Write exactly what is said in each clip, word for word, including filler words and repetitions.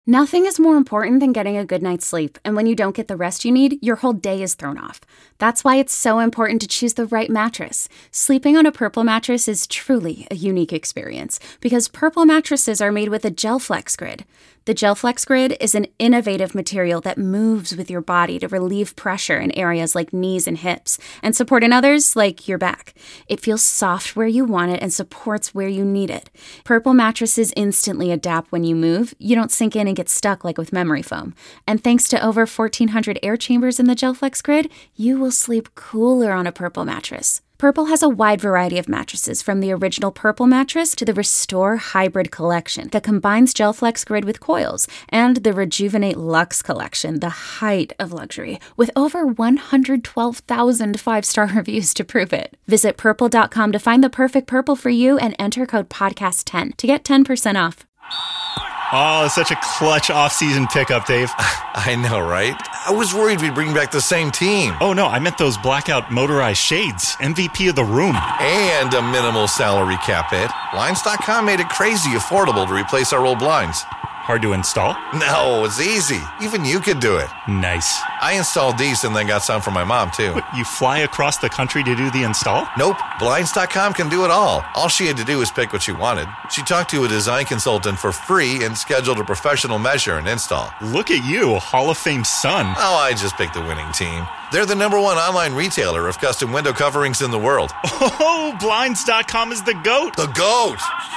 Nothing is more important than getting a good night's sleep, and when you don't get the rest you need, your whole day is thrown off. That's why it's so important to choose the right mattress. Sleeping on a Purple mattress is truly a unique experience, because Purple mattresses are made with a GelFlex Grid. The GelFlex Grid is an innovative material that moves with your body to relieve pressure in areas like knees and hips, and support in others like your back. It feels soft where you want it and supports where you need it. Purple mattresses instantly adapt when you move. You don't sink in and get stuck like with memory foam. And thanks to over fourteen hundred air chambers in the GelFlex Grid, you will sleep cooler on a Purple mattress. Purple has a wide variety of mattresses, from the original Purple mattress to the Restore Hybrid collection that combines GelFlex Grid with coils, and the Rejuvenate Luxe collection, the height of luxury, with over one hundred twelve thousand five-star reviews to prove it. Visit purple dot com to find the perfect Purple for you and enter code podcast ten to get ten percent off. Oh, it's such a clutch off-season pickup, Dave. I know, right? I was worried we'd bring back the same team. Oh, no, I meant those blackout motorized shades. M V P of the room. And a minimal salary cap hit. Blinds dot com made it crazy affordable to replace our old blinds. Hard to install? No, it's easy. Even you could do it. Nice. I installed these and then got some for my mom, too. What, you fly across the country to do the install? Nope. Blinds dot com can do it all. All she had to do was pick what she wanted. She talked to a design consultant for free and scheduled a professional measure and install. Look at you, Hall of Fame son. Oh, I just picked the winning team. They're the number one online retailer of custom window coverings in the world. Oh, Blinds dot com is the GOAT. The GOAT!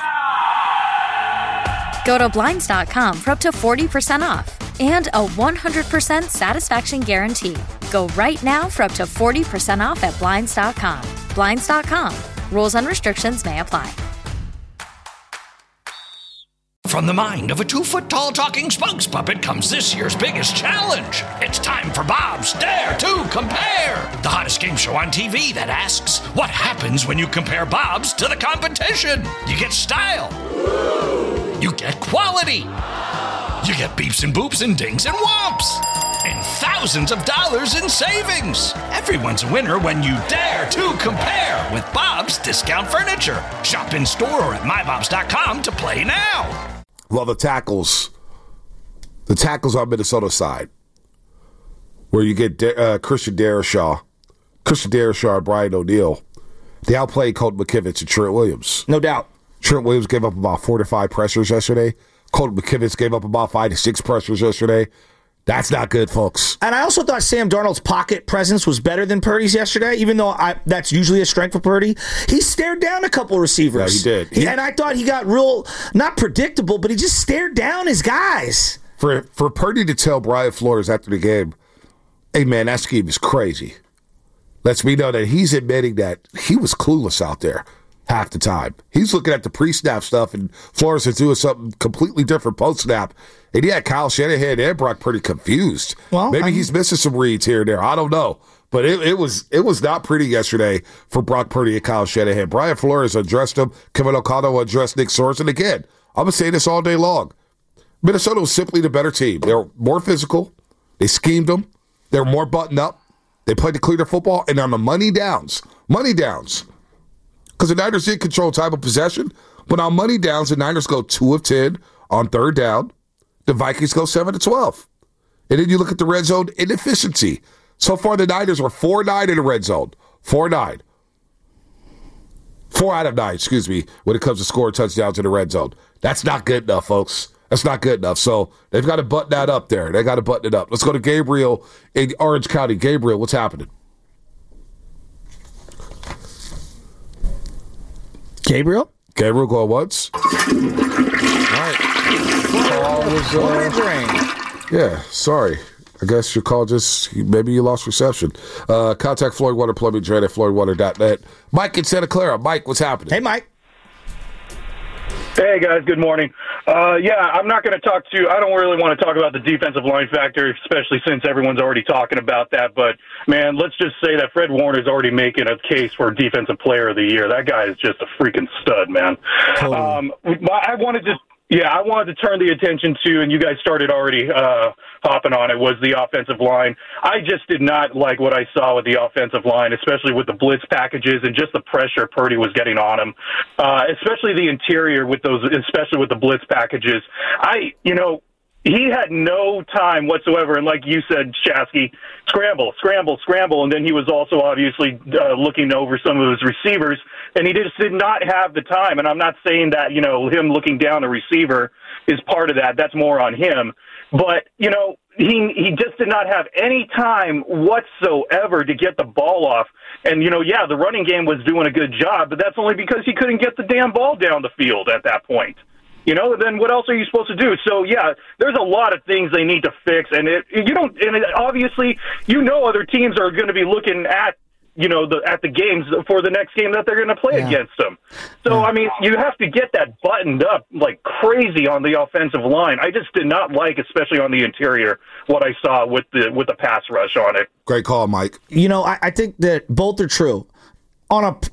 Go to Blinds dot com for up to forty percent off and a one hundred percent satisfaction guarantee. Go right now for up to forty percent off at Blinds dot com. Blinds dot com. Rules and restrictions may apply. From the mind of a two-foot-tall talking spokes puppet comes this year's biggest challenge. It's time for Bob's Dare to Compare, the hottest game show on T V that asks, what happens when you compare Bob's to the competition? You get style. You get quality. You get beeps and boops and dings and whomps. And thousands of dollars in savings. Everyone's a winner when you dare to compare with Bob's Discount Furniture. Shop in store or at my bobs dot com to play now. Well, the tackles, the tackles on Minnesota's side, where you get uh, Christian Darrisaw, Christian Darrisaw and Brian O'Neill, they outplayed Colton McKivitz and Trent Williams. No doubt. Trent Williams gave up about four to five pressures yesterday. Colton McKivitz gave up about five to six pressures yesterday. That's not good, folks. And I also thought Sam Darnold's pocket presence was better than Purdy's yesterday, even though I, that's usually a strength for Purdy. He stared down a couple of receivers. Yeah, he did. He, He, and I thought he got real, not predictable, but he just stared down his guys. for for Purdy to tell Brian Flores after the game, hey, man, that scheme is crazy, lets me know that he's admitting that he was clueless out there half the time. He's looking at the pre-snap stuff, and Flores is doing something completely different post-snap. And yeah, Kyle Shanahan and Brock Purdy confused. Well, maybe I'm, he's missing some reads here and there. I don't know. But it, it was it was not pretty yesterday for Brock Purdy and Kyle Shanahan. Brian Flores addressed him. Kevin O'Connell addressed Nick Sorensen. Again, I'm going to say this all day long. Minnesota was simply the better team. They were more physical. They schemed them. They were more buttoned up. They played to clear the football. And on the money downs, money downs, because the Niners did control time of possession, but on money downs, the Niners go two of ten on third down. The Vikings go seven to twelve. And then you look at the red zone inefficiency. So far, the Niners were four nine in the red zone. four nine. Four out of nine, excuse me, when it comes to scoring touchdowns in the red zone. That's not good enough, folks. That's not good enough. So they've got to button that up there. They got to button it up. Let's go to Gabriel in Orange County. Gabriel, what's happening? Gabriel? Gabriel going once. All right. Call was, uh, yeah, sorry. I guess your call just, maybe you lost reception. Uh, contact Floyd Water Plumbing, Trade at floyd water dot net. Mike in Santa Clara. Mike, what's happening? Hey, Mike. Hey, guys. Good morning. Uh, yeah, I'm not going to talk to, I don't really want to talk about the defensive line factor, especially since everyone's already talking about that. But, man, let's just say that Fred Warner's already making a case for Defensive Player of the Year. That guy is just a freaking stud, man. Totally. Um, I wanted to, yeah, I wanted to turn the attention to, and you guys started already uh, hopping on it, was the offensive line. I just did not like what I saw with the offensive line, especially with the blitz packages and just the pressure Purdy was getting on him, uh, especially the interior with those, especially with the blitz packages. I, you know, he had no time whatsoever. And like you said, Shasky, scramble, scramble, scramble. And then he was also obviously uh, looking over some of his receivers, and he just did not have the time. And I'm not saying that, you know, him looking down a receiver is part of that. That's more on him. But, you know, he he just did not have any time whatsoever to get the ball off. And, you know, yeah, the running game was doing a good job, but that's only because he couldn't get the damn ball down the field at that point. You know, then what else are you supposed to do? So, yeah, there's a lot of things they need to fix. And it, you don't, and it, obviously, you know, other teams are going to be looking at, you know, the at the games for the next game that they're going to play yeah. against them. So, yeah. I mean, you have to get that buttoned up like crazy on the offensive line. I just did not like, especially on the interior, what I saw with the with the pass rush on it. Great call, Mike. You know, I, I think that both are true. On a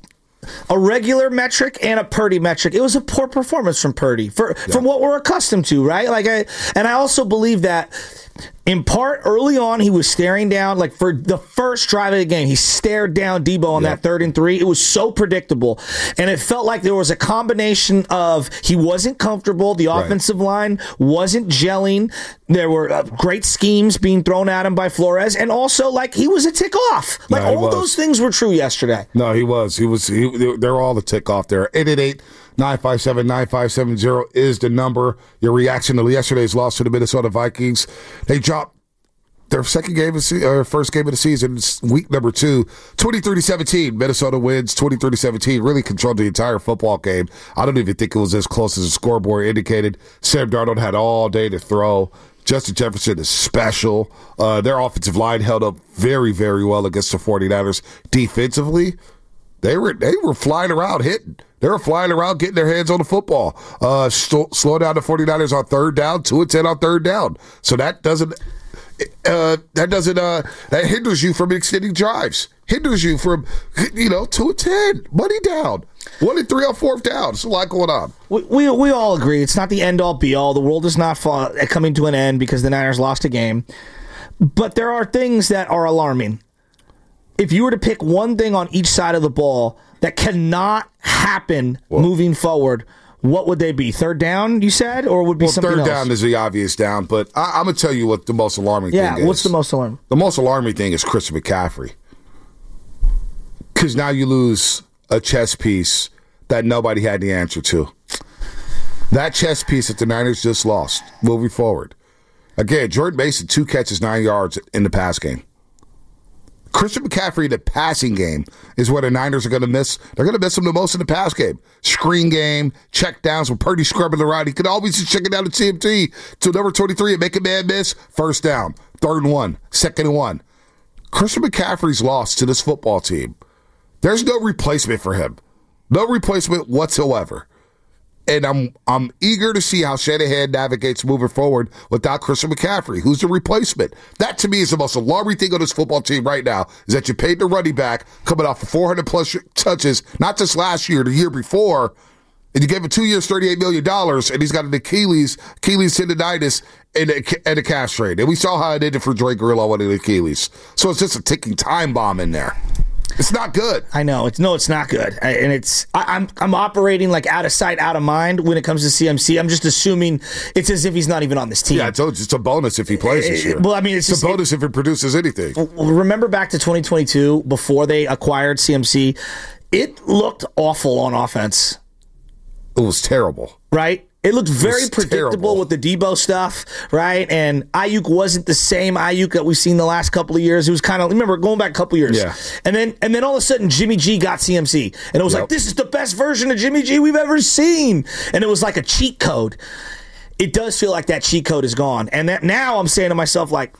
a regular metric and a Purdy metric, it was a poor performance from Purdy for yeah. from what we're accustomed to, right? Like, I and I also believe that. In part, early on, he was staring down, like for the first drive of the game, he stared down Debo on yep. that third and three. It was so predictable. And it felt like there was a combination of he wasn't comfortable, the offensive right. line wasn't gelling, there were uh, great schemes being thrown at him by Flores, and also, like, he was a tick off. Like, no, all was. those things were true yesterday. No, he was. He was. He, they're all the tick off there. eight eight eight, nine five seven, nine five seven zero is the number. Your reaction to yesterday's loss to the Minnesota Vikings. They dropped their second game of the or first game of the season, week number two, twenty-three to seventeen. Minnesota wins twenty-three to seventeen. Really controlled the entire football game. I don't even think it was as close as the scoreboard indicated. Sam Darnold had all day to throw. Justin Jefferson is special. Uh, their offensive line held up very, very well against the 49ers. Defensively, they were they were flying around hitting. They were flying around getting their hands on the football. Uh, st- slow down the 49ers on third down, two and ten on third down. So that doesn't uh, that doesn't uh, that hinders you from extending drives. Hinders you from, you know, two and ten, money down, one and three on fourth down. There's a lot going on. We we, we all agree it's not the end all be all. The world is not fall, coming to an end because the Niners lost a game. But there are things that are alarming. If you were to pick one thing on each side of the ball that cannot happen well, moving forward, what would they be? Third down, you said? Or would be well, something third else? down is the obvious down, but I, I'm going to tell you what the most alarming yeah, thing is. What's the most alarming? The most alarming thing is Christian McCaffrey. Because now you lose a chess piece that nobody had the answer to. That chess piece that the Niners just lost, moving forward. Again, Jordan Mason, two catches, nine yards in the pass game. Christian McCaffrey in the passing game is where the Niners are going to miss. They're going to miss him the most in the pass game. Screen game, check downs with Purdy scrubbing around. He could always just check it down to T M T to number twenty-three and make a man miss. First down, third and one, second and one. Christian McCaffrey's lost to this football team. There's no replacement for him. No replacement whatsoever. And I'm I'm eager to see how Shanahan navigates moving forward without Christian McCaffrey, who's the replacement. That, to me, is the most alarming thing on this football team right now, is that you paid the running back coming off of four hundred plus touches, not just last year, the year before, and you gave him two years, thirty-eight million dollars, and he's got an Achilles, Achilles tendonitis and a, and a calf strain. And we saw how it ended for Drake Grillo with an Achilles. So it's just a ticking time bomb in there. It's not good. I know. It's no, it's not good. I, and it's I, I'm I'm operating like out of sight, out of mind when it comes to C M C. I'm just assuming it's as if he's not even on this team. Yeah, I told you, it's a bonus if he plays this year. Well, I mean, it's, it's just, a bonus it, if it produces anything. Remember back to twenty twenty-two before they acquired C M C, it looked awful on offense. It was terrible, right? It looked very it predictable terrible. with the Debo stuff, right? And Ayuk wasn't the same Ayuk that we've seen the last couple of years. It was kind of, remember, going back a couple of years. Yeah. And then and then all of a sudden, Jimmy G got C M C. And it was yep. like, this is the best version of Jimmy G we've ever seen. And it was like a cheat code. It does feel like that cheat code is gone. And that now I'm saying to myself, like,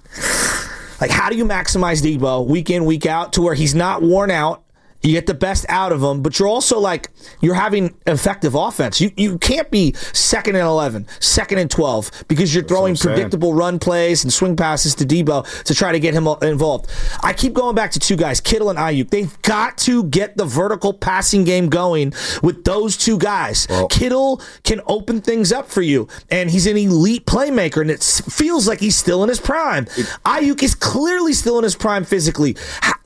like, how do you maximize Debo week in, week out to where he's not worn out? You get the best out of them, but you're also like, you're having effective offense. You you can't be second and eleven, second and twelve, because you're throwing predictable run plays and swing passes to Debo to try to get him involved. I keep going back to two guys, Kittle and Ayuk. They've got to get the vertical passing game going with those two guys. Well, Kittle can open things up for you, and he's an elite playmaker, and it feels like he's still in his prime. It, Ayuk is clearly still in his prime physically.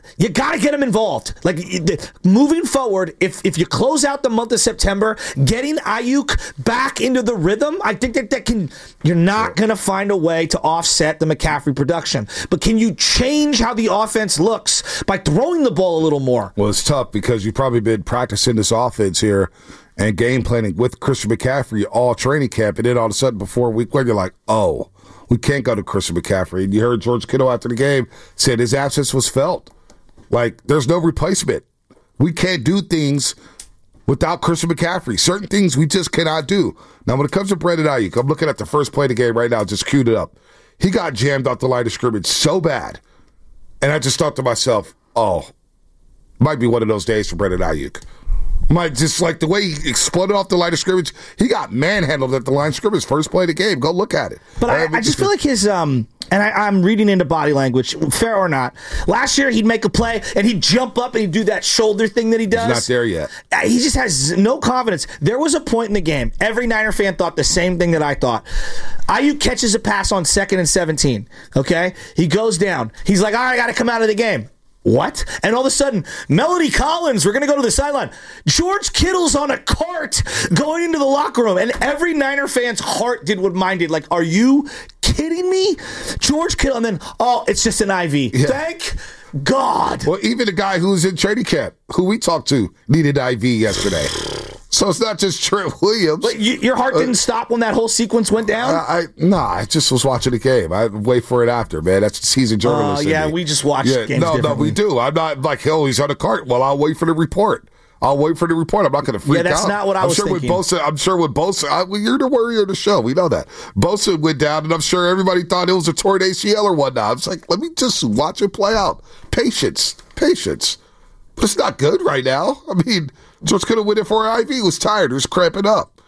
You got to get them involved. Like moving forward, if if you close out the month of September, getting Ayuk back into the rhythm, I think that that can. You're not going to find a way to offset the McCaffrey production, but can you change how the offense looks by throwing the ball a little more? Well, it's tough because you've probably been practicing this offense here and game planning with Christian McCaffrey all training camp, and then all of a sudden before week one, you're like, oh, we can't go to Christian McCaffrey. And you heard George Kittle after the game said his absence was felt. Like, there's no replacement. We can't do things without Christian McCaffrey. Certain things we just cannot do. Now, when it comes to Brandon Ayuk, I'm looking at the first play of the game right now, just queued it up. He got jammed off the line of scrimmage so bad. And I just thought to myself, oh, might be one of those days for Brandon Ayuk. Might just like the way he exploded off the line of scrimmage, he got manhandled at the line of scrimmage first play of the game. Go look at it. But I, I just feel like his, um, and I, I'm reading into body language, fair or not. Last year he'd make a play and he'd jump up and he'd do that shoulder thing that he does. He's not there yet. He just has no confidence. There was a point in the game, every Niner fan thought the same thing that I thought. Ayuk catches a pass on second and seventeen, okay? He goes down. He's like, all right, I got to come out of the game. What? And all of a sudden, Melody Collins, we're going to go to the sideline. George Kittle's on a cart going into the locker room. And every Niner fan's heart did what mine did. Like, are you kidding me? George Kittle. And then, oh, it's just an I V. Yeah. Thank God. Well, even the guy who was in training camp, who we talked to, needed I V yesterday. So it's not just Trent Williams. But you, your heart didn't uh, stop when that whole sequence went down? I, I Nah, I just was watching the game. I wait for it after, man. That's season journalism. Oh, uh, yeah, we just watched yeah, games No, no, we do. I'm not like, oh, he's on the cart. Well, I'll wait for the report. I'll wait for the report. I'm not going to freak out. Yeah, that's out. not what I I'm was sure thinking. With Bosa, I'm sure with Bosa, I, well, you're the worrier of the show. We know that. Bosa went down, and I'm sure everybody thought it was a torn A C L or whatnot. I was like, let me just watch it play out. Patience. Patience. But it's not good right now. I mean, George could have went in for an I V. He was tired. He was cramping up.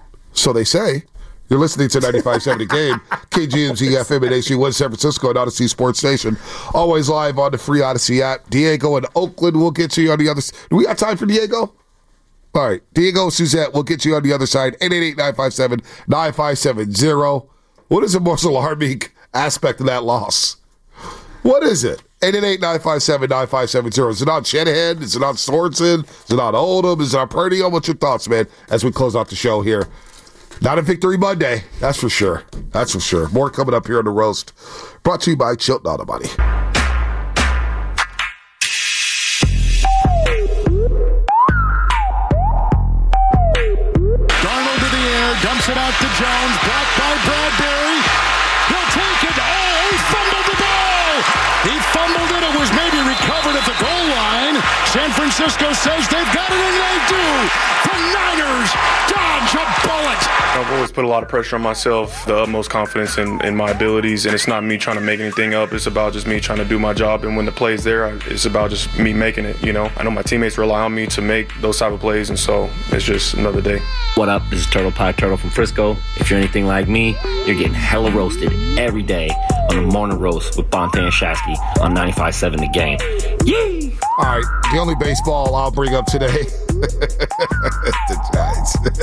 So they say. You're listening to ninety-five point seven The Game, K G M Z F M and H D one San Francisco and Odyssey Sports Station. Always live on the free Odyssey app. Diego in Oakland, we'll get to you on the other side. Do we got time for Diego? All right. Diego, Suzette, we'll get you on the other side. eight eight eight, nine five seven, nine five seven zero. What is the most alarming aspect of that loss? What is it? eight eight eight, nine five seven, nine five seven zero. Is it on Shanahan? Is it on Sorensen? Is it on Oldham? Is it on Purdy? What's your thoughts, man, as we close out the show here? Not a Victory Monday, that's for sure. That's for sure. More coming up here on The Roast. Brought to you by Chilton Auto Body. Darnold to the air, dumps it out to Jones, blocked by Bradbury. He'll take it. Oh, he fumbled the ball. He fumbled it. It was maybe recovered at the goal line. San Francisco says they've got it, and they do. The Niners dodge a bullet. I've always put a lot of pressure on myself, the utmost confidence in, in my abilities, and it's not me trying to make anything up. It's about just me trying to do my job, and when the play's there, it's about just me making it, you know. I know my teammates rely on me to make those type of plays, and so it's just another day. What up? This is Turtle Pie Turtle from Frisco. If you're anything like me, you're getting hella roasted every day on the Morning Roast with Bonte and Shasky on ninety-five point seven The Game. Yee! All right, the only baseball I'll bring up today, the Giants.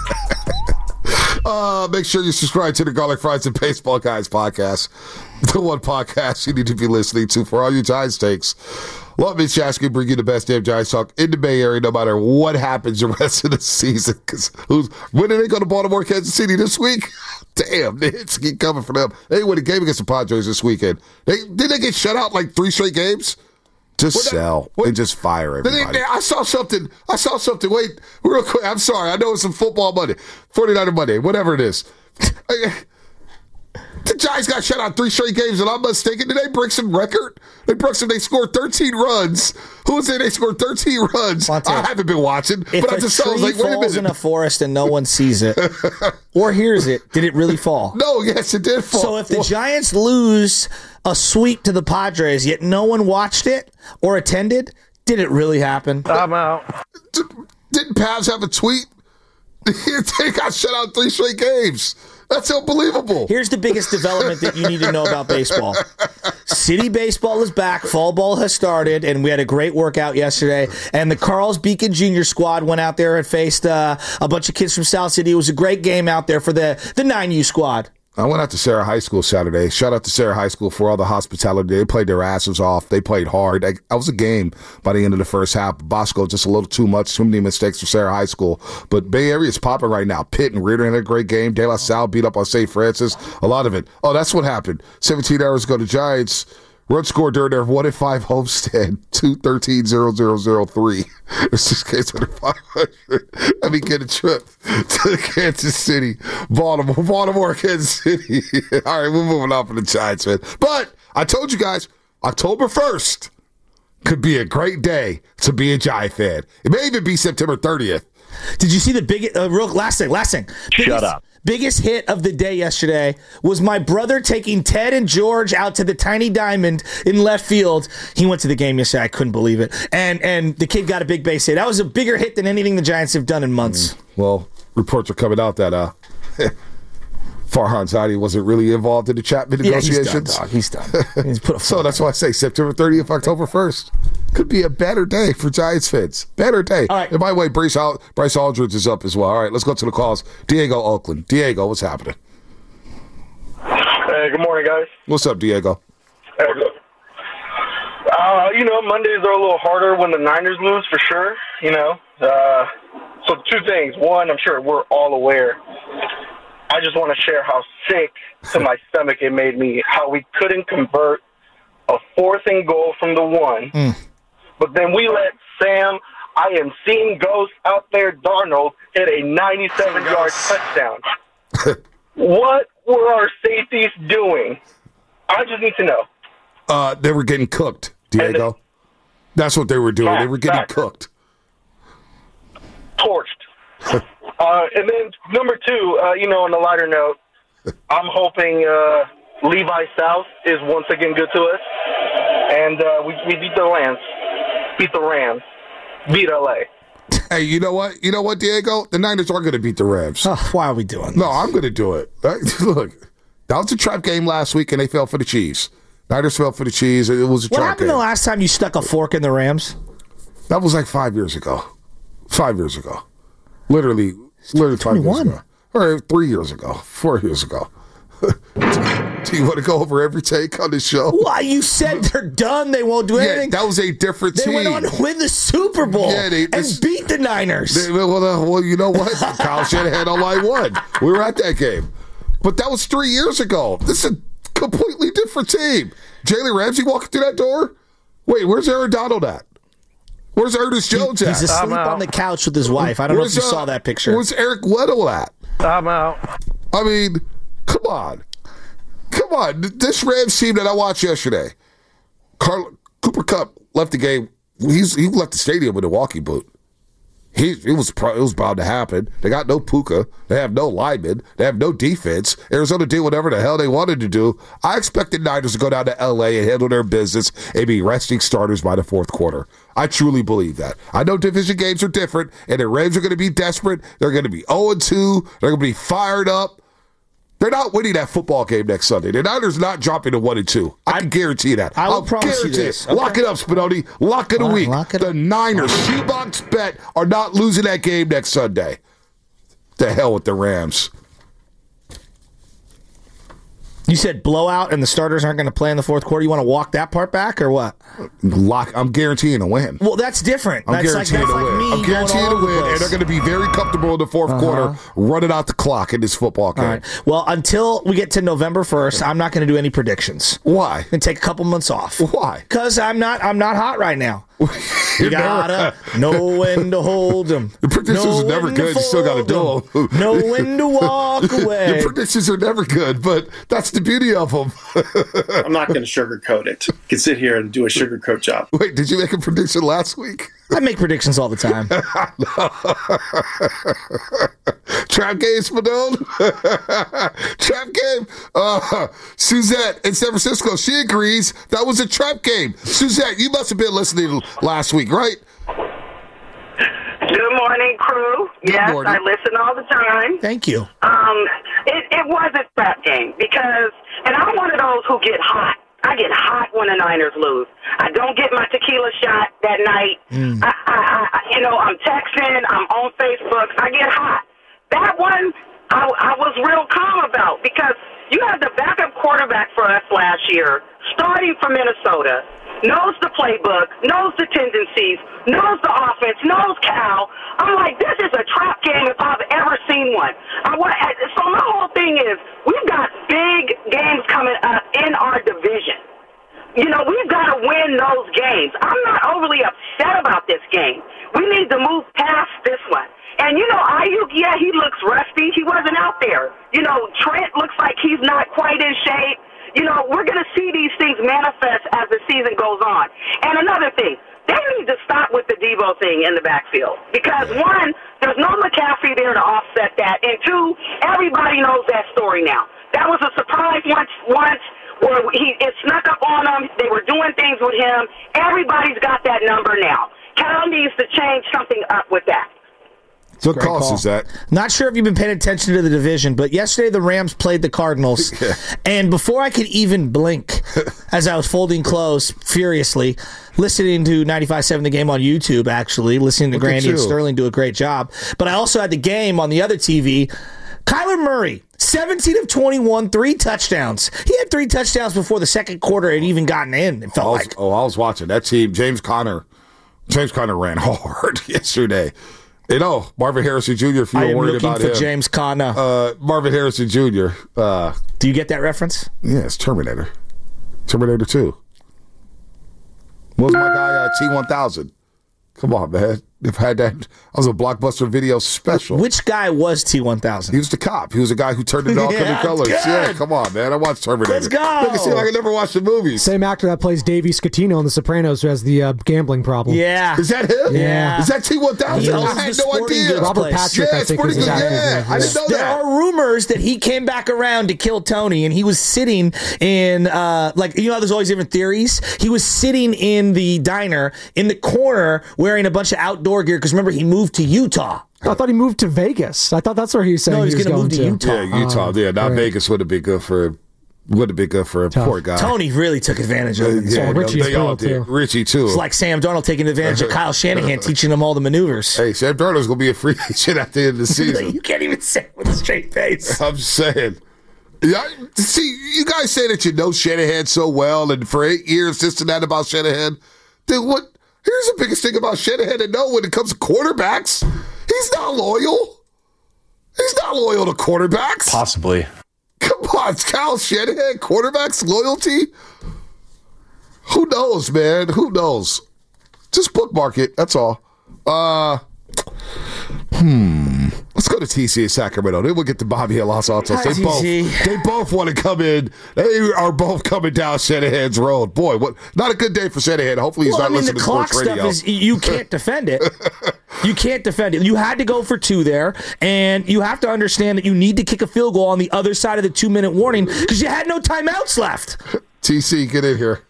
Uh, make sure you subscribe to the Garlic Fries and Baseball Guys podcast. The one podcast you need to be listening to for all your Giants takes. Love me, Shasky, bring you the best damn Giants talk in the Bay Area, no matter what happens the rest of the season. Because who's when did they go to Baltimore, Kansas City this week? Damn, the hits keep coming for them. They won a game against the Padres this weekend. They did they get shut out like three straight games? Just what sell. That, what, they just fire everybody. They, I saw something. I saw something. Wait, real quick. I'm sorry. I know it's a football Monday, forty-niner Monday, whatever it is. The Giants got shut out three straight games, and I'm mistaken. Did they break some record? They broke some. They scored thirteen runs. Who was it? They scored thirteen runs. I haven't been watching, if but I just saw. I was like, wait a minute. Falls in a forest and no one sees it or hears it, did it really fall? No. Yes, it did fall. So if the well, Giants lose a sweep to the Padres, yet no one watched it or attended, did it really happen? I'm out. Didn't Pavs have a tweet? They got shut out three straight games. That's unbelievable. Here's the biggest development that you need to know about baseball. City baseball is back. Fall ball has started, and we had a great workout yesterday. And the Carl's Beacon Junior squad went out there and faced uh, a bunch of kids from South City. It was a great game out there for the, the nine U squad. I went out to Sarah High School Saturday. Shout out to Sarah High School for all the hospitality. They played their asses off. They played hard. I, I was a game by the end of the first half. Bosco just a little too much. Too many mistakes for Sarah High School. But Bay Area is popping right now. Pitt and Reardon had a great game. De La Salle beat up on Saint Francis. A lot of it. Oh, that's what happened. seventeen hours ago, the Giants run score during their one and five homestand, two thirteen zero zero zero three. It's just case under five hundred. Let me get a trip to Kansas City, Baltimore, Baltimore, Kansas City. All right, we're moving on from the Giants, man. But I told you guys, October first could be a great day to be a Giant fan. It may even be September thirtieth. Did you see the biggest, uh, real, last thing, last thing. Biggest, Shut up. Biggest hit of the day yesterday was my brother taking Ted and George out to the Tiny Diamond in left field. He went to the game yesterday. I couldn't believe it. And and the kid got a big base hit. That was a bigger hit than anything the Giants have done in months. Mm, well, reports are coming out that uh, Farhan Zaidi wasn't really involved in the Chapman negotiations. Yeah, he's done, dog. He's done. He's put a so that's why I say September thirtieth, October first. Could be a better day for Giants fans. Better day. All right. And by the way, Bryce, Al- Bryce Aldridge is up as well. All right, let's go to the calls. Diego Oakland. Diego, what's happening? Hey, good morning, guys. What's up, Diego? Hey, uh, you know, Mondays are a little harder when the Niners lose, for sure. You know, uh, so two things. One, I'm sure we're all aware. I just want to share how sick to my stomach it made me, how we couldn't convert a fourth and goal from the one. Mm. But then we let Sam, I am seeing ghosts out there, Darnold, hit a ninety-seven-yard touchdown. What were our safeties doing? I just need to know. Uh, they were getting cooked, Diego. It, That's what they were doing. Fact, they were getting fact. cooked. Torched. uh, and then number two, uh, you know, on a lighter note, I'm hoping uh, Levi South is once again good to us. And uh, we, we beat the Rams. Beat the Rams. Beat L A. Hey, you know what? You know what, Diego? The Niners are going to beat the Rams. Oh, why are we doing this? No, I'm going to do it. Look, that was a trap game last week, and they fell for the Chiefs. Niners fell for the Chiefs. It was a what trap happened game. the last time you stuck a fork in the Rams? That was like five years ago. Five years ago. Literally, literally five years ago. Or three years ago. Four years ago. Do you want to go over every take on the show? Why? You said they're done. They won't do yeah, anything. That was a different they team. They went on to win the Super Bowl yeah, they, this, and beat the Niners. They, well, uh, well, you know what? Kyle Shanahan on line one. We were at that game. But that was three years ago. This is a completely different team. Jalen Ramsey walking through that door? Wait, where's Aaron Donald at? Where's Ernest Jones he, at? He's asleep on the couch with his wife. I don't where's, know if you uh, saw that picture. Where's Eric Weddle at? I'm out. I mean, come on. Come on. This Rams team that I watched yesterday, Carl, Cooper Kupp left the game. He's, he left the stadium with a walking boot. He, it was it was bound to happen. They got no Puka. They have no linemen. They have no defense. Arizona did whatever the hell they wanted to do. I expected Niners to go down to L A and handle their business and be resting starters by the fourth quarter. I truly believe that. I know division games are different, and the Rams are going to be desperate. They're going to be oh and two. They're going to be fired up. They're not winning that football game next Sunday. The Niners not dropping to one and two. I can guarantee that. I will I'll promise you this. Okay. Lock it up, Spinoni. Lock of the lock, week. Lock it the up. Niners, shoebox bet, are not losing that game next Sunday. The hell with the Rams. You said blowout and the starters aren't going to play in the fourth quarter. You want to walk that part back or what? Lock. I'm guaranteeing a win. Well, that's different. I'm that's guaranteeing like, a win. Like I'm guaranteeing a win, and they're going to be very comfortable in the fourth uh-huh. quarter, running out the clock in this football game. All right. Well, until we get to November first, I'm not going to do any predictions. Why? And take a couple months off. Why? Because I'm not. I'm not hot right now. You gotta know when to hold them. The predictions know are never good. You still got to do them. Know when to walk away. The predictions are never good, but that's the beauty of them. I'm not going to sugarcoat it. You can sit here and do a sugarcoat job. Wait, did you make a prediction last week? I make predictions all the time. Trap game, Spadone. Trap game. Uh, Suzette in San Francisco, she agrees that was a trap game. Suzette, you must have been listening last week, right? Good morning, crew. Good yes, morning. I listen all the time. Thank you. Um, it, it was a trap game because, and I'm one of those who get hot. I get hot when the Niners lose. I don't get my tequila shot that night. Mm. I, I, I, you know, I'm texting, I'm on Facebook. I get hot. That one, I, I was real calm about, because you had the backup quarterback for us last year, starting from Minnesota, knows the playbook, knows the tendencies, knows the offense, knows Cal. I'm like, this is a trap game if I've ever seen one. I want, so my whole thing is, we've got big games coming up in our division. You know, we've got to win those games. I'm not overly upset about this game. We need to move past this one. And, you know, Ayuk, yeah, he looks rusty. He wasn't out there. You know, Trent looks like he's not quite in shape. You know, we're going to see these things manifest as the season goes on. And another thing, they need to stop with the Debo thing in the backfield. Because, one, there's no McCaffrey there to offset that. And, two, everybody knows that story now. That was a surprise once, once where he it snuck up on them. They were doing things with him. Everybody's got that number now. Cal needs to change something up with that. What cost is that? Not sure if you've been paying attention to the division, but yesterday the Rams played the Cardinals. yeah. And before I could even blink, as I was folding clothes furiously, listening to ninety-five point seven The Game on YouTube, actually, listening to Look Grandy and Sterling do a great job. But I also had the game on the other T V. Kyler Murray, seventeen of twenty-one, three touchdowns. He had three touchdowns before the second quarter had even gotten in, it felt I was, like. Oh, I was watching that team. James Conner. James Conner ran hard yesterday. You know, Marvin Harrison Junior, if you were worried about him. I am looking for James Conner. Uh, Marvin Harrison Junior Uh, Do you get that reference? Yeah, it's Terminator. Terminator two. What was my guy, uh, T one thousand? Come on, man. They've had that. That was a Blockbuster Video special. Which guy was T one thousand? He was the cop. He was the guy who turned into all yeah, colors. Good. Yeah, come on, man. I watched Terminator. Let's go. Make it seem like I never watched the movies. Same actor that plays Davey Scatino in The Sopranos, who has the uh, gambling problem. Yeah. Is that him? Yeah. Is that T one thousand? I had no idea. Robert Patrick, yeah, I think, is his actor's yeah. name. I didn't know there that. There are rumors that he came back around to kill Tony, and he was sitting in, uh, like, you know how there's always different theories? He was sitting in the diner in the corner wearing a bunch of outdoor gear, because remember, he moved to Utah. I thought he moved to Vegas. I thought that's where he was saying no, he was going going to move to Utah. Yeah, Utah. Oh, yeah, not right. Vegas would have been good for him. Would have been good for a Tough. poor guy. Tony really took advantage of it. Yeah, so Richie's they all did. too. Richie, too. It's like Sam Darnold taking advantage of Kyle Shanahan, teaching him all the maneuvers. Hey, Sam Darnold's going to be a free agent at the end of the season. You can't even say it with a straight face. I'm just saying. Yeah, see, you guys say that you know Shanahan so well, and for eight years, this and that about Shanahan. Then what? Here's the biggest thing about Shanahan to know when it comes to quarterbacks. He's not loyal. He's not loyal to quarterbacks. Possibly. Come on, Kyle Shanahan, quarterbacks loyalty? Who knows, man? Who knows? Just bookmark it. That's all. Uh, hmm. Let's go to T C in Sacramento. Then we'll get to Bobby at Los Altos. Hi, They both, T C. they both want to come in. They are both coming down Shanahan's road. Boy, what? Not a good day for Shanahan. Hopefully he's well, not I mean, listening the to clock sports stuff radio. is you can't defend it. You can't defend it. You had to go for two there, and you have to understand that you need to kick a field goal on the other side of the two-minute warning because you had no timeouts left. T C, get in here.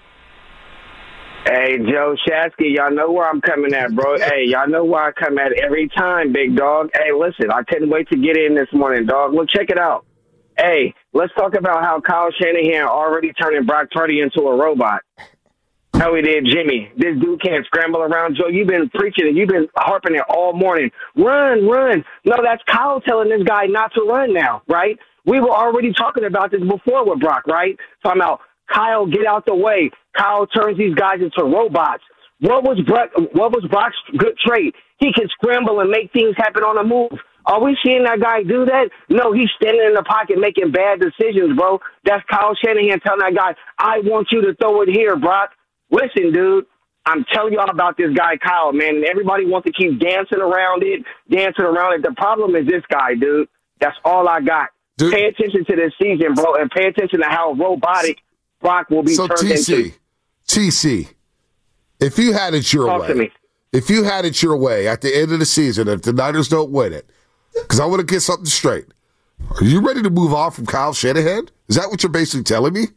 Hey, Joe Shasky, y'all know where I'm coming at, bro. Hey, y'all know where I come at every time, big dog. Hey, listen, I couldn't wait to get in this morning, dog. Look, check it out. Hey, let's talk about how Kyle Shanahan already turning Brock Purdy into a robot. How he did Jimmy. This dude can't scramble around. Joe, you've been preaching and you've been harping it all morning. Run, run. No, that's Kyle telling this guy not to run now, right? We were already talking about this before with Brock, right? Talking about Kyle, get out the way. Kyle turns these guys into robots. What was Brock, what was Brock's good trait? He can scramble and make things happen on the move. Are we seeing that guy do that? No, he's standing in the pocket making bad decisions, bro. That's Kyle Shanahan telling that guy, I want you to throw it here, Brock. Listen, dude, I'm telling y'all about this guy, Kyle, man. And everybody wants to keep dancing around it, dancing around it. The problem is this guy, dude. That's all I got. Dude. Pay attention to this season, bro, and pay attention to how robotic Brock will be so turned T C, into. T C, if you had it your Talk way, to me. if you had it your way at the end of the season, if the Niners don't win it, because I want to get something straight, are you ready to move on from Kyle Shanahan? Is that what you're basically telling me?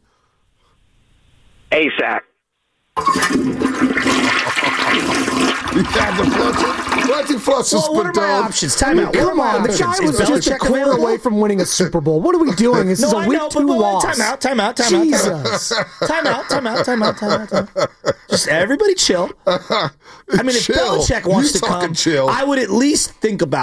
ASAP. You had the flushes. Plenty flushes, well, what are my options? Time out. Come on, the guy was just a quarter away from winning a Super Bowl. What are we doing? This no, is a I week know, two but, but, loss. Time out, time out, time Jesus. out. Time out, time out, time out, time out, time out. Just everybody chill. I mean, if Chill. Belichick wants You to talking come, chill. I would at least think about it.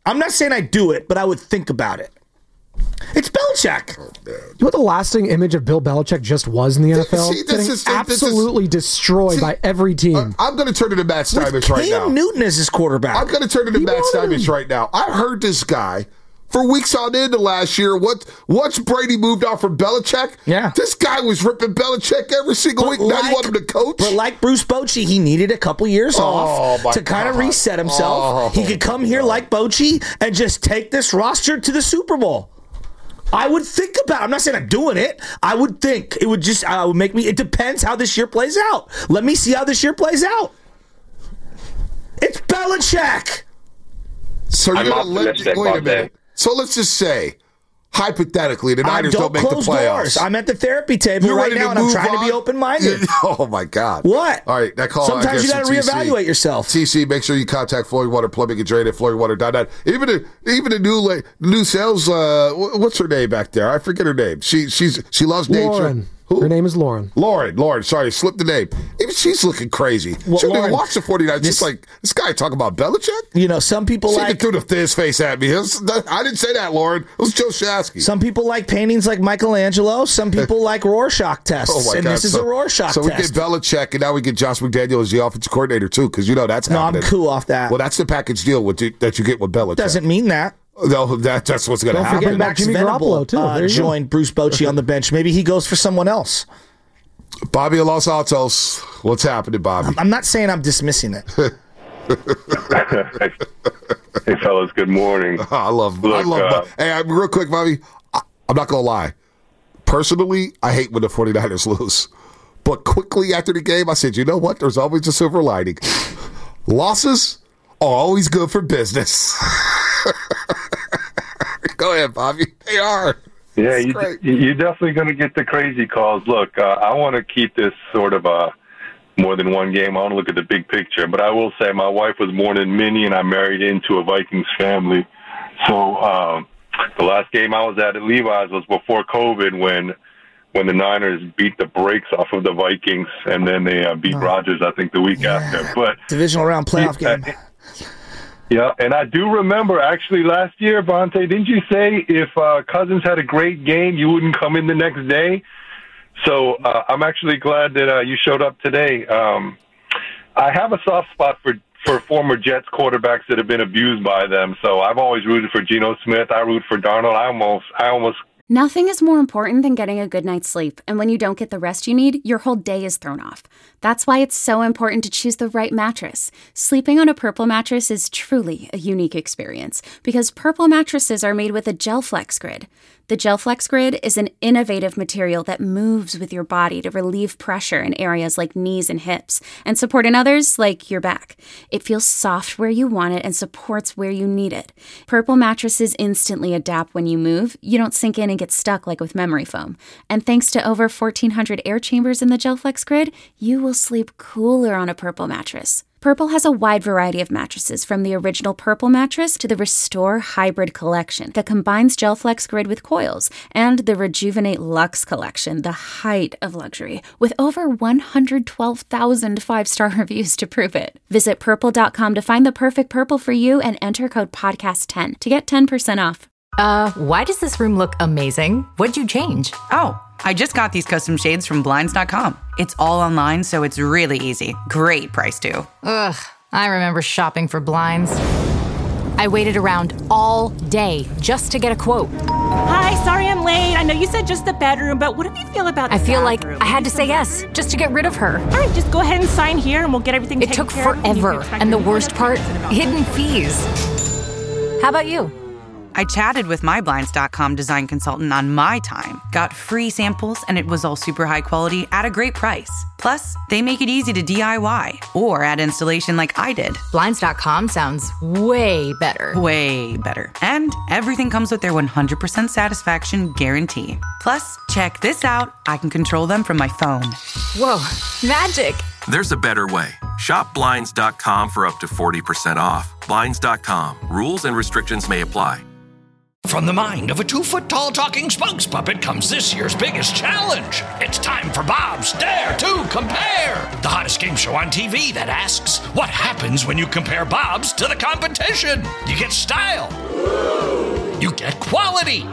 I'm not saying I do it, but I would think about it. It's Belichick. You know what the lasting image of Bill Belichick just was in the N F L? See, this Getting is- this absolutely is- destroyed See, by every team. I'm going to turn to the Matt Stuyvesant right now. Cam Newton as his quarterback. I'm going to turn to the He Matt wanted Stuyvesant him. right now. I heard this guy for weeks on end of last year. What once Brady moved on from Belichick, Yeah. this guy was ripping Belichick every single week. Now you want him to coach? But like Bruce Bochy, he needed a couple years Oh, off my to kind of God. reset himself. Oh, he could come here like Bochy and just take this roster to the Super Bowl. I would think about it. I'm not saying I'm doing it. I would think it would just uh, would make me. It depends how this year plays out. Let me see how this year plays out. It's Belichick. So you're I'm going to let optimistic wait a about minute. So let's just say, hypothetically, the I Niners don't don't, make the close playoffs. doors. I'm at the therapy table You're right ready to now, and I'm move trying to be on? open-minded. Oh my God! What? All right, that call. Sometimes I guess you gotta from T C. reevaluate yourself. T C, make sure you contact Flowing Water Plumbing and Drain at flowing water dot net. Even the even the new la- new sales. Uh, wh- what's her name back there? I forget her name. She she's she loves nature. Lauren. Who? Her name is Lauren. Lauren, Lauren, sorry, slipped the name. Even she's looking crazy. Well, she didn't Lauren, watch the forty-niners. Just this- like, this guy talking about Belichick? You know, some people She like threw the thinnest face at me. It was- I didn't say that, Lauren. It was Joe Shasky. some people like paintings like Michelangelo. Some people like Rorschach tests, Oh my and God. this is so, a Rorschach so we test. get Belichick, and now we get Josh McDaniel as the offensive coordinator, too, because you know that's no, I'm happening. cool off that. Well, that's the package deal with the, that you get with Belichick. Doesn't mean that. No, that, that's what's going to Don't happen. forget about Max Jimmy Venable Garoppolo, too. uh, There you go. joined Bruce Bochy on the bench. Maybe he goes for someone else. Bobby of Los Altos, what's happening, Bobby? I'm not saying I'm dismissing it. Hey, fellas, good morning. I love, I Look, love. uh, hey, I, real quick, Bobby, I, I'm not going to lie. Personally, I hate when the forty-niners lose. But quickly after the game, I said, you know what? There's always a silver lining. Losses are always good for business. Go ahead, Bobby. They are. Yeah, It's you, great. you're definitely going to get the crazy calls. Look, uh, I want to keep this sort of a more than one game. I want to look at the big picture. But I will say my wife was born in Minnie, and I married into a Vikings family. So um, the last game I was at at Levi's was before COVID when when the Niners beat the brakes off of the Vikings, and then they uh, beat Oh. Rodgers, I think, the week Yeah. after. But Divisional round playoff Yeah. game. Yeah, and I do remember actually last year, Vontae, didn't you say if uh, Cousins had a great game, you wouldn't come in the next day? So uh, I'm actually glad that uh, you showed up today. Um, I have a soft spot for, for former Jets quarterbacks that have been abused by them. So I've always rooted for Geno Smith. I root for Darnold. I almost, I almost. Nothing is more important than getting a good night's sleep, and when you don't get the rest you need, your whole day is thrown off. That's why it's so important to choose the right mattress. Sleeping on a Purple mattress is truly a unique experience because Purple mattresses are made with a GelFlex Grid. The GelFlex Grid is an innovative material that moves with your body to relieve pressure in areas like knees and hips and support in others like your back. It feels soft where you want it and supports where you need it. Purple mattresses instantly adapt when you move. You don't sink in and get stuck like with memory foam. And thanks to over fourteen hundred air chambers in the GelFlex Grid, you will sleep cooler on a Purple mattress. Purple has a wide variety of mattresses, from the original Purple mattress to the Restore Hybrid collection that combines GelFlex Grid with coils, and the Rejuvenate Luxe collection, the height of luxury, with over one hundred twelve thousand five-star reviews to prove it. Visit purple dot com to find the perfect Purple for you and enter code podcast ten to get ten percent off. Uh, why does this room look amazing? What'd you change? Oh, I just got these custom shades from Blinds dot com. It's all online, so it's really easy. Great price, too. Ugh, I remember shopping for blinds. I waited around all day just to get a quote. Hi, sorry I'm late. I know you said just the bedroom, but what do you feel about the I feel bathroom? like I had to say yes just to get rid of her. All right, just go ahead and sign here and we'll get everything It taken took care of. You can forever, expect and the your worst part, hidden fees. How about you? I chatted with my Blinds dot com design consultant on my time, got free samples, and it was all super high quality at a great price. Plus, they make it easy to D I Y or add installation like I did. Blinds dot com sounds way better. Way better. And everything comes with their one hundred percent satisfaction guarantee. Plus, check this out. I can control them from my phone. Whoa, magic. There's a better way. Shop Blinds dot com for up to forty percent off. Blinds dot com. Rules and restrictions may apply. From the mind of a two-foot-tall talking spokes puppet comes this year's biggest challenge. It's time for Bob's Dare to Compare, the hottest game show on T V that asks, what happens when you compare Bob's to the competition? You get style. You get quality.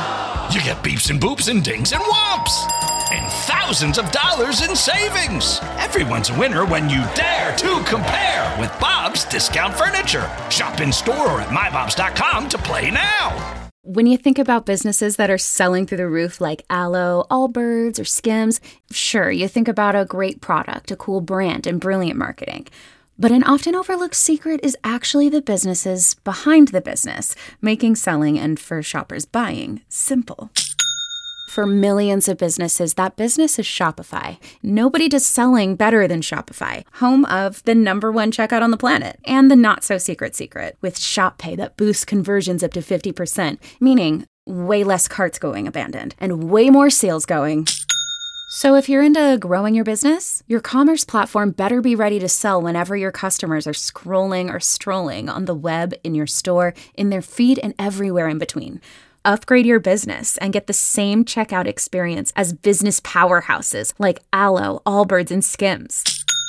You get beeps and boops and dings and whomps. And thousands of dollars in savings. Everyone's a winner when you dare to compare with Bob's Discount Furniture. Shop in store or at my bobs dot com to play now. When you think about businesses that are selling through the roof like Aloe, Allbirds, or Skims, sure, you think about a great product, a cool brand, and brilliant marketing. But an often overlooked secret is actually the businesses behind the business, making selling and, for shoppers, buying simple. For millions of businesses, that business is Shopify. Nobody does selling better than Shopify, home of the number one checkout on the planet, and the not-so-secret secret, with Shop Pay that boosts conversions up to fifty percent, meaning way less carts going abandoned, and way more sales going. So if you're into growing your business, your commerce platform better be ready to sell whenever your customers are scrolling or strolling on the web, in your store, in their feed, and everywhere in between. Upgrade your business and get the same checkout experience as business powerhouses like Aloe, Allbirds, and Skims.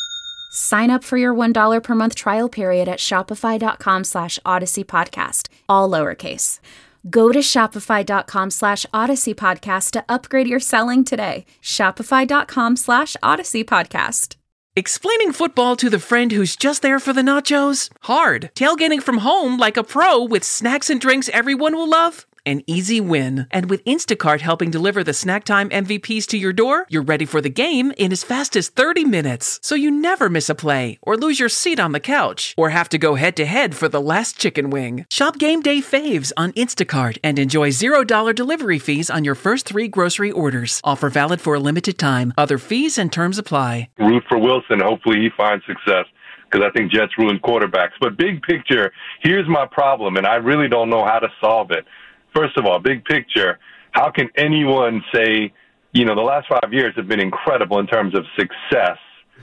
Sign up for your one dollar per month trial period at shopify.com slash Odyssey Podcast, all lowercase. Go to shopify.com slash Odyssey Podcast to upgrade your selling today. Shopify.com slash Odyssey Podcast. Explaining football to the friend who's just there for the nachos? Hard. Tailgating from home like a pro with snacks and drinks everyone will love? An easy win. And with Instacart helping deliver the snack time M V Ps to your door, you're ready for the game in as fast as thirty minutes. So you never miss a play, or lose your seat on the couch, or have to go head-to-head for the last chicken wing. Shop game day faves on Instacart and enjoy zero dollar delivery fees on your first three grocery orders. Offer valid for a limited time. Other fees and terms apply. Root for Wilson. Hopefully he finds success, because I think Jets ruin quarterbacks. But big picture, here's my problem, and I really don't know how to solve it. First of all, big picture, how can anyone say, you know, the last five years have been incredible in terms of success.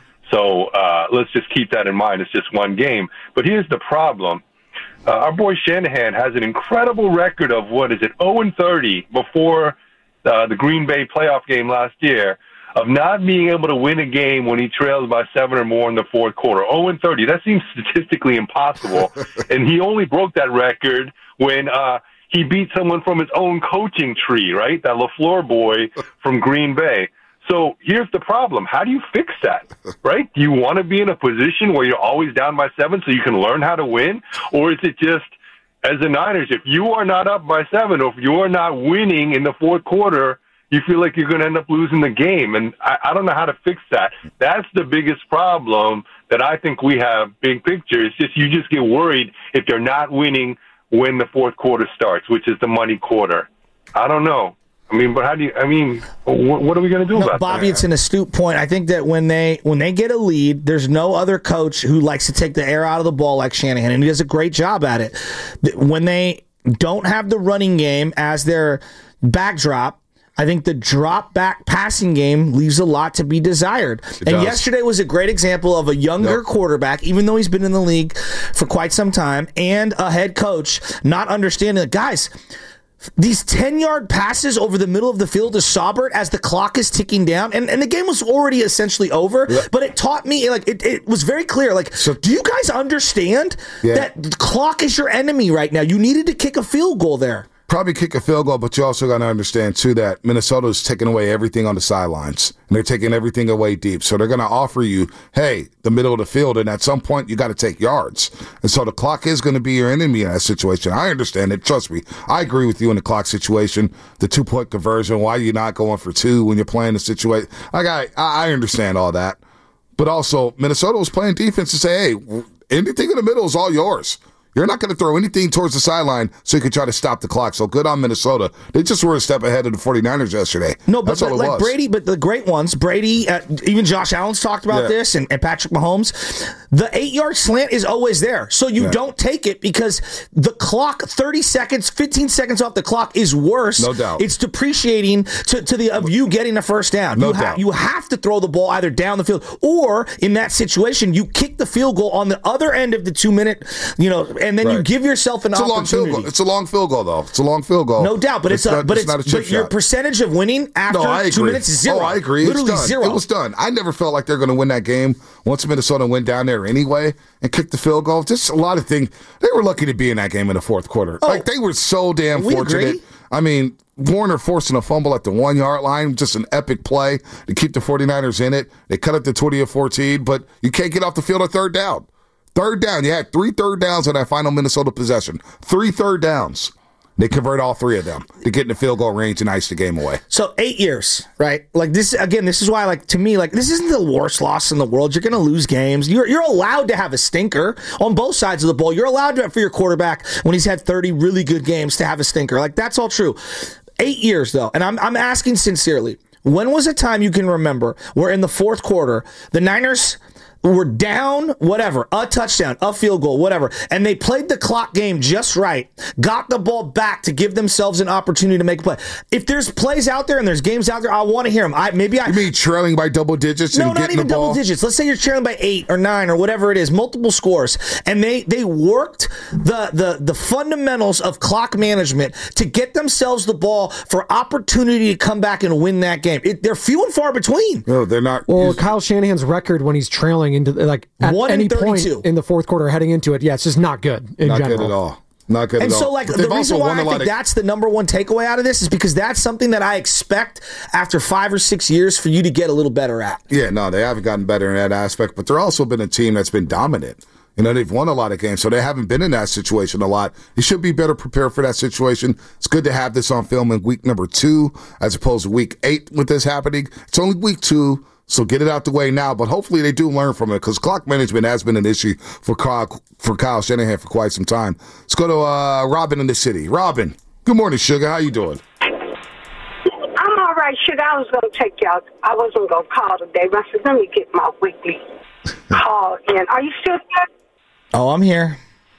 So uh, let's just keep that in mind. It's just one game. But here's the problem. Uh, our boy Shanahan has an incredible record of, what is it, oh and thirty before uh, the Green Bay playoff game last year, of not being able to win a game when he trails by seven or more in the fourth quarter. oh and thirty. That seems statistically impossible. And he only broke that record when uh, – he beat someone from his own coaching tree, right? That LaFleur boy from Green Bay. So here's the problem. How do you fix that, right? Do you want to be in a position where you're always down by seven so you can learn how to win? Or is it just, as the Niners, if you are not up by seven, or if you are not winning in the fourth quarter, you feel like you're going to end up losing the game? And I, I don't know how to fix that. That's the biggest problem that I think we have, big picture. It's just you just get worried if you're not winning when the fourth quarter starts, which is the money quarter. I don't know. I mean, but how do you, I mean, what, what are we going to do no, about Bobby, that? It's an astute point. I think that when they when they get a lead, there's no other coach who likes to take the air out of the ball like Shanahan, and he does a great job at it. When they don't have the running game as their backdrop, I think the drop back passing game leaves a lot to be desired. It and does. yesterday was a great example of a younger Yep. quarterback, even though he's been in the league for quite some time, and a head coach not understanding that, guys, these ten-yard passes over the middle of the field to Saubert as the clock is ticking down, and, and the game was already essentially over, Yep. but it taught me, like, it, it was very clear, like, so, do you guys understand Yeah. that the clock is your enemy right now? You needed to kick a field goal there. Probably kick a field goal, but you also got to understand, too, that Minnesota's taking away everything on the sidelines, and they're taking everything away deep. So they're going to offer you, hey, the middle of the field, and at some point you got to take yards. And so the clock is going to be your enemy in that situation. I understand it. Trust me. I agree with you in the clock situation, the two-point conversion, why you're not going for two when you're playing the situation. Like, I, I understand all that. But also, Minnesota was playing defense to say, hey, anything in the middle is all yours. You're not going to throw anything towards the sideline so you can try to stop the clock. So good on Minnesota. They just were a step ahead of the 49ers yesterday. No, but, That's all but it like was. Brady, but the great ones, Brady, uh, even Josh Allen's talked about Yeah. this, and, and Patrick Mahomes. The eight-yard slant is always there. So you Yeah. don't take it because the clock, thirty seconds, fifteen seconds off the clock is worse. No doubt. It's depreciating to, to the of you getting a first down. No you, ha- doubt. you have to throw the ball either down the field or, in that situation, you kick the field goal on the other end of the two-minute, you know, and then Right. you give yourself an It's a long field opportunity. goal. It's a long field goal, though. It's a long field goal. No doubt, but it's, a, not, but it's, it's not a chip but your shot. percentage of winning after No, I agree. two minutes is zero. Oh, I agree. Literally it's done. zero. It was done. I never felt like they're going to win that game once Minnesota went down there anyway and kicked the field goal. Just a lot of things. They were lucky to be in that game in the fourth quarter. Oh, like they were so damn we fortunate. agree. I mean, Warner forcing a fumble at the one-yard line, just an epic play to keep the 49ers in it. They cut it to twenty or fourteen, but you can't get off the field at third down. Third down. You had three third downs on that final Minnesota possession. Three third downs. They convert all three of them to get in the field goal range and ice the game away. So eight years, right? Like this again. This is why, like to me, like this isn't the worst loss in the world. You're going to lose games. You're you're allowed to have a stinker on both sides of the ball. You're allowed to for your quarterback when he's had thirty really good games to have a stinker. Like that's all true. Eight years though, and I'm I'm asking sincerely. When was a time you can remember where in the fourth quarter the Niners were down, whatever, a touchdown, a field goal, whatever, and they played the clock game just right, got the ball back to give themselves an opportunity to make a play? If there's plays out there and there's games out there, I want to hear them. I maybe I You mean trailing by double digits no, and not getting even the ball? double digits. Let's say you're trailing by eight or nine or whatever it is, multiple scores, and they they worked the the the fundamentals of clock management to get themselves the ball for opportunity to come back and win that game. It, they're few and far between. No, they're not. Well, Kyle Shanahan's record when he's trailing into like at One in any point thirty-two. in the fourth quarter heading into it, yeah, it's just not good in Not general. good at all. Not good And at all. so, like, But the they've reason also why won a I lot think of- that's the number one takeaway out of this is because that's something that I expect after five or six years for you to get a little better at. Yeah, no, they haven't gotten better in that aspect, but they're also been a team that's been dominant. You know, they've won a lot of games, so they haven't been in that situation a lot. You should be better prepared for that situation. It's good to have this on film in week number two as opposed to week eight with this happening. It's only week two, so get it out the way now, but hopefully they do learn from it because clock management has been an issue for Kyle, for Kyle Shanahan for quite some time. Let's go to uh, Robin in the city. Robin, good morning, Sugar. How you doing? I'm all right, Sugar. I was going to take y'all. I wasn't going to call today, but I said, let me get my weekly call in. Are you still there? Oh, I'm here.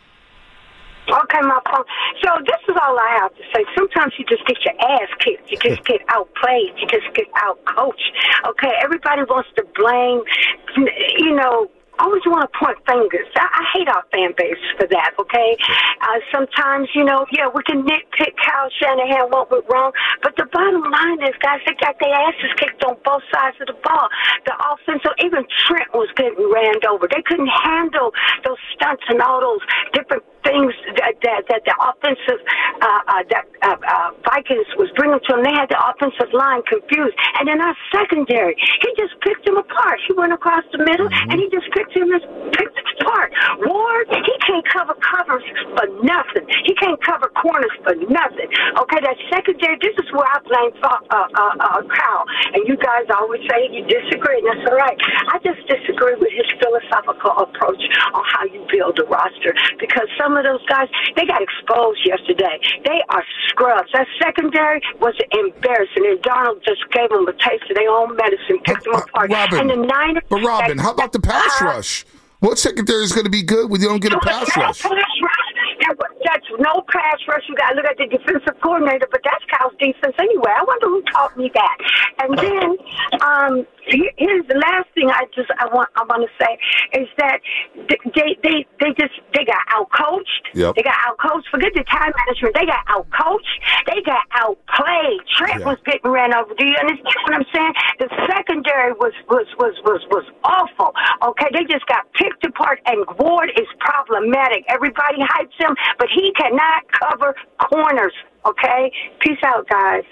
Okay, my phone. So this is all I have to say. Sometimes you just get your ass kicked. You just get outplayed. You just get outcoached. Okay, everybody wants to blame, you know, always want to point fingers. I, I hate our fan base for that, okay? Uh, sometimes, you know, yeah, we can nitpick Kyle Shanahan, what went wrong, but the bottom line is, guys, they got their asses kicked on both sides of the ball. The offensive, even Trent was getting ran over. They couldn't handle those stunts and all those different things that that, that the offensive uh, uh, that uh, uh, Vikings was bringing to them. They had the offensive line confused, and then our secondary, he just picked them apart. He went across the middle, mm-hmm. and he just picked him picked apart. Ward, he can't cover covers for nothing. He can't cover corners for nothing. Okay, that secondary. This is where I blame uh, uh, uh, Kyle, and you guys always say you disagree, and that's all right. I just disagree with his philosophical approach on how you build a roster because some of those guys, they got exposed yesterday. They are scrubs. That secondary was embarrassing, and Donald just gave them a taste of their own medicine, picked them apart. Robin, and the Niners, but Robin, how about the pass uh, rush? What secondary is going to be good when you don't get a pass rush? Pass rush. That's no pass rush. You got to look at the defensive coordinator, but that's Kyle's defense anyway. I wonder who taught me that. And then um, here's the last thing I just I want I want to say is that they they they just they got outcoached. Yep. They got outcoached. Forget the time management. They got outcoached. They got outplayed. Trent Yeah. was getting ran over. Do you understand what I'm saying? The secondary was was was was was awful. Okay, they just got picked apart, and Ward is problematic. Everybody hypes him, but he cannot cover corners. Okay, peace out, guys.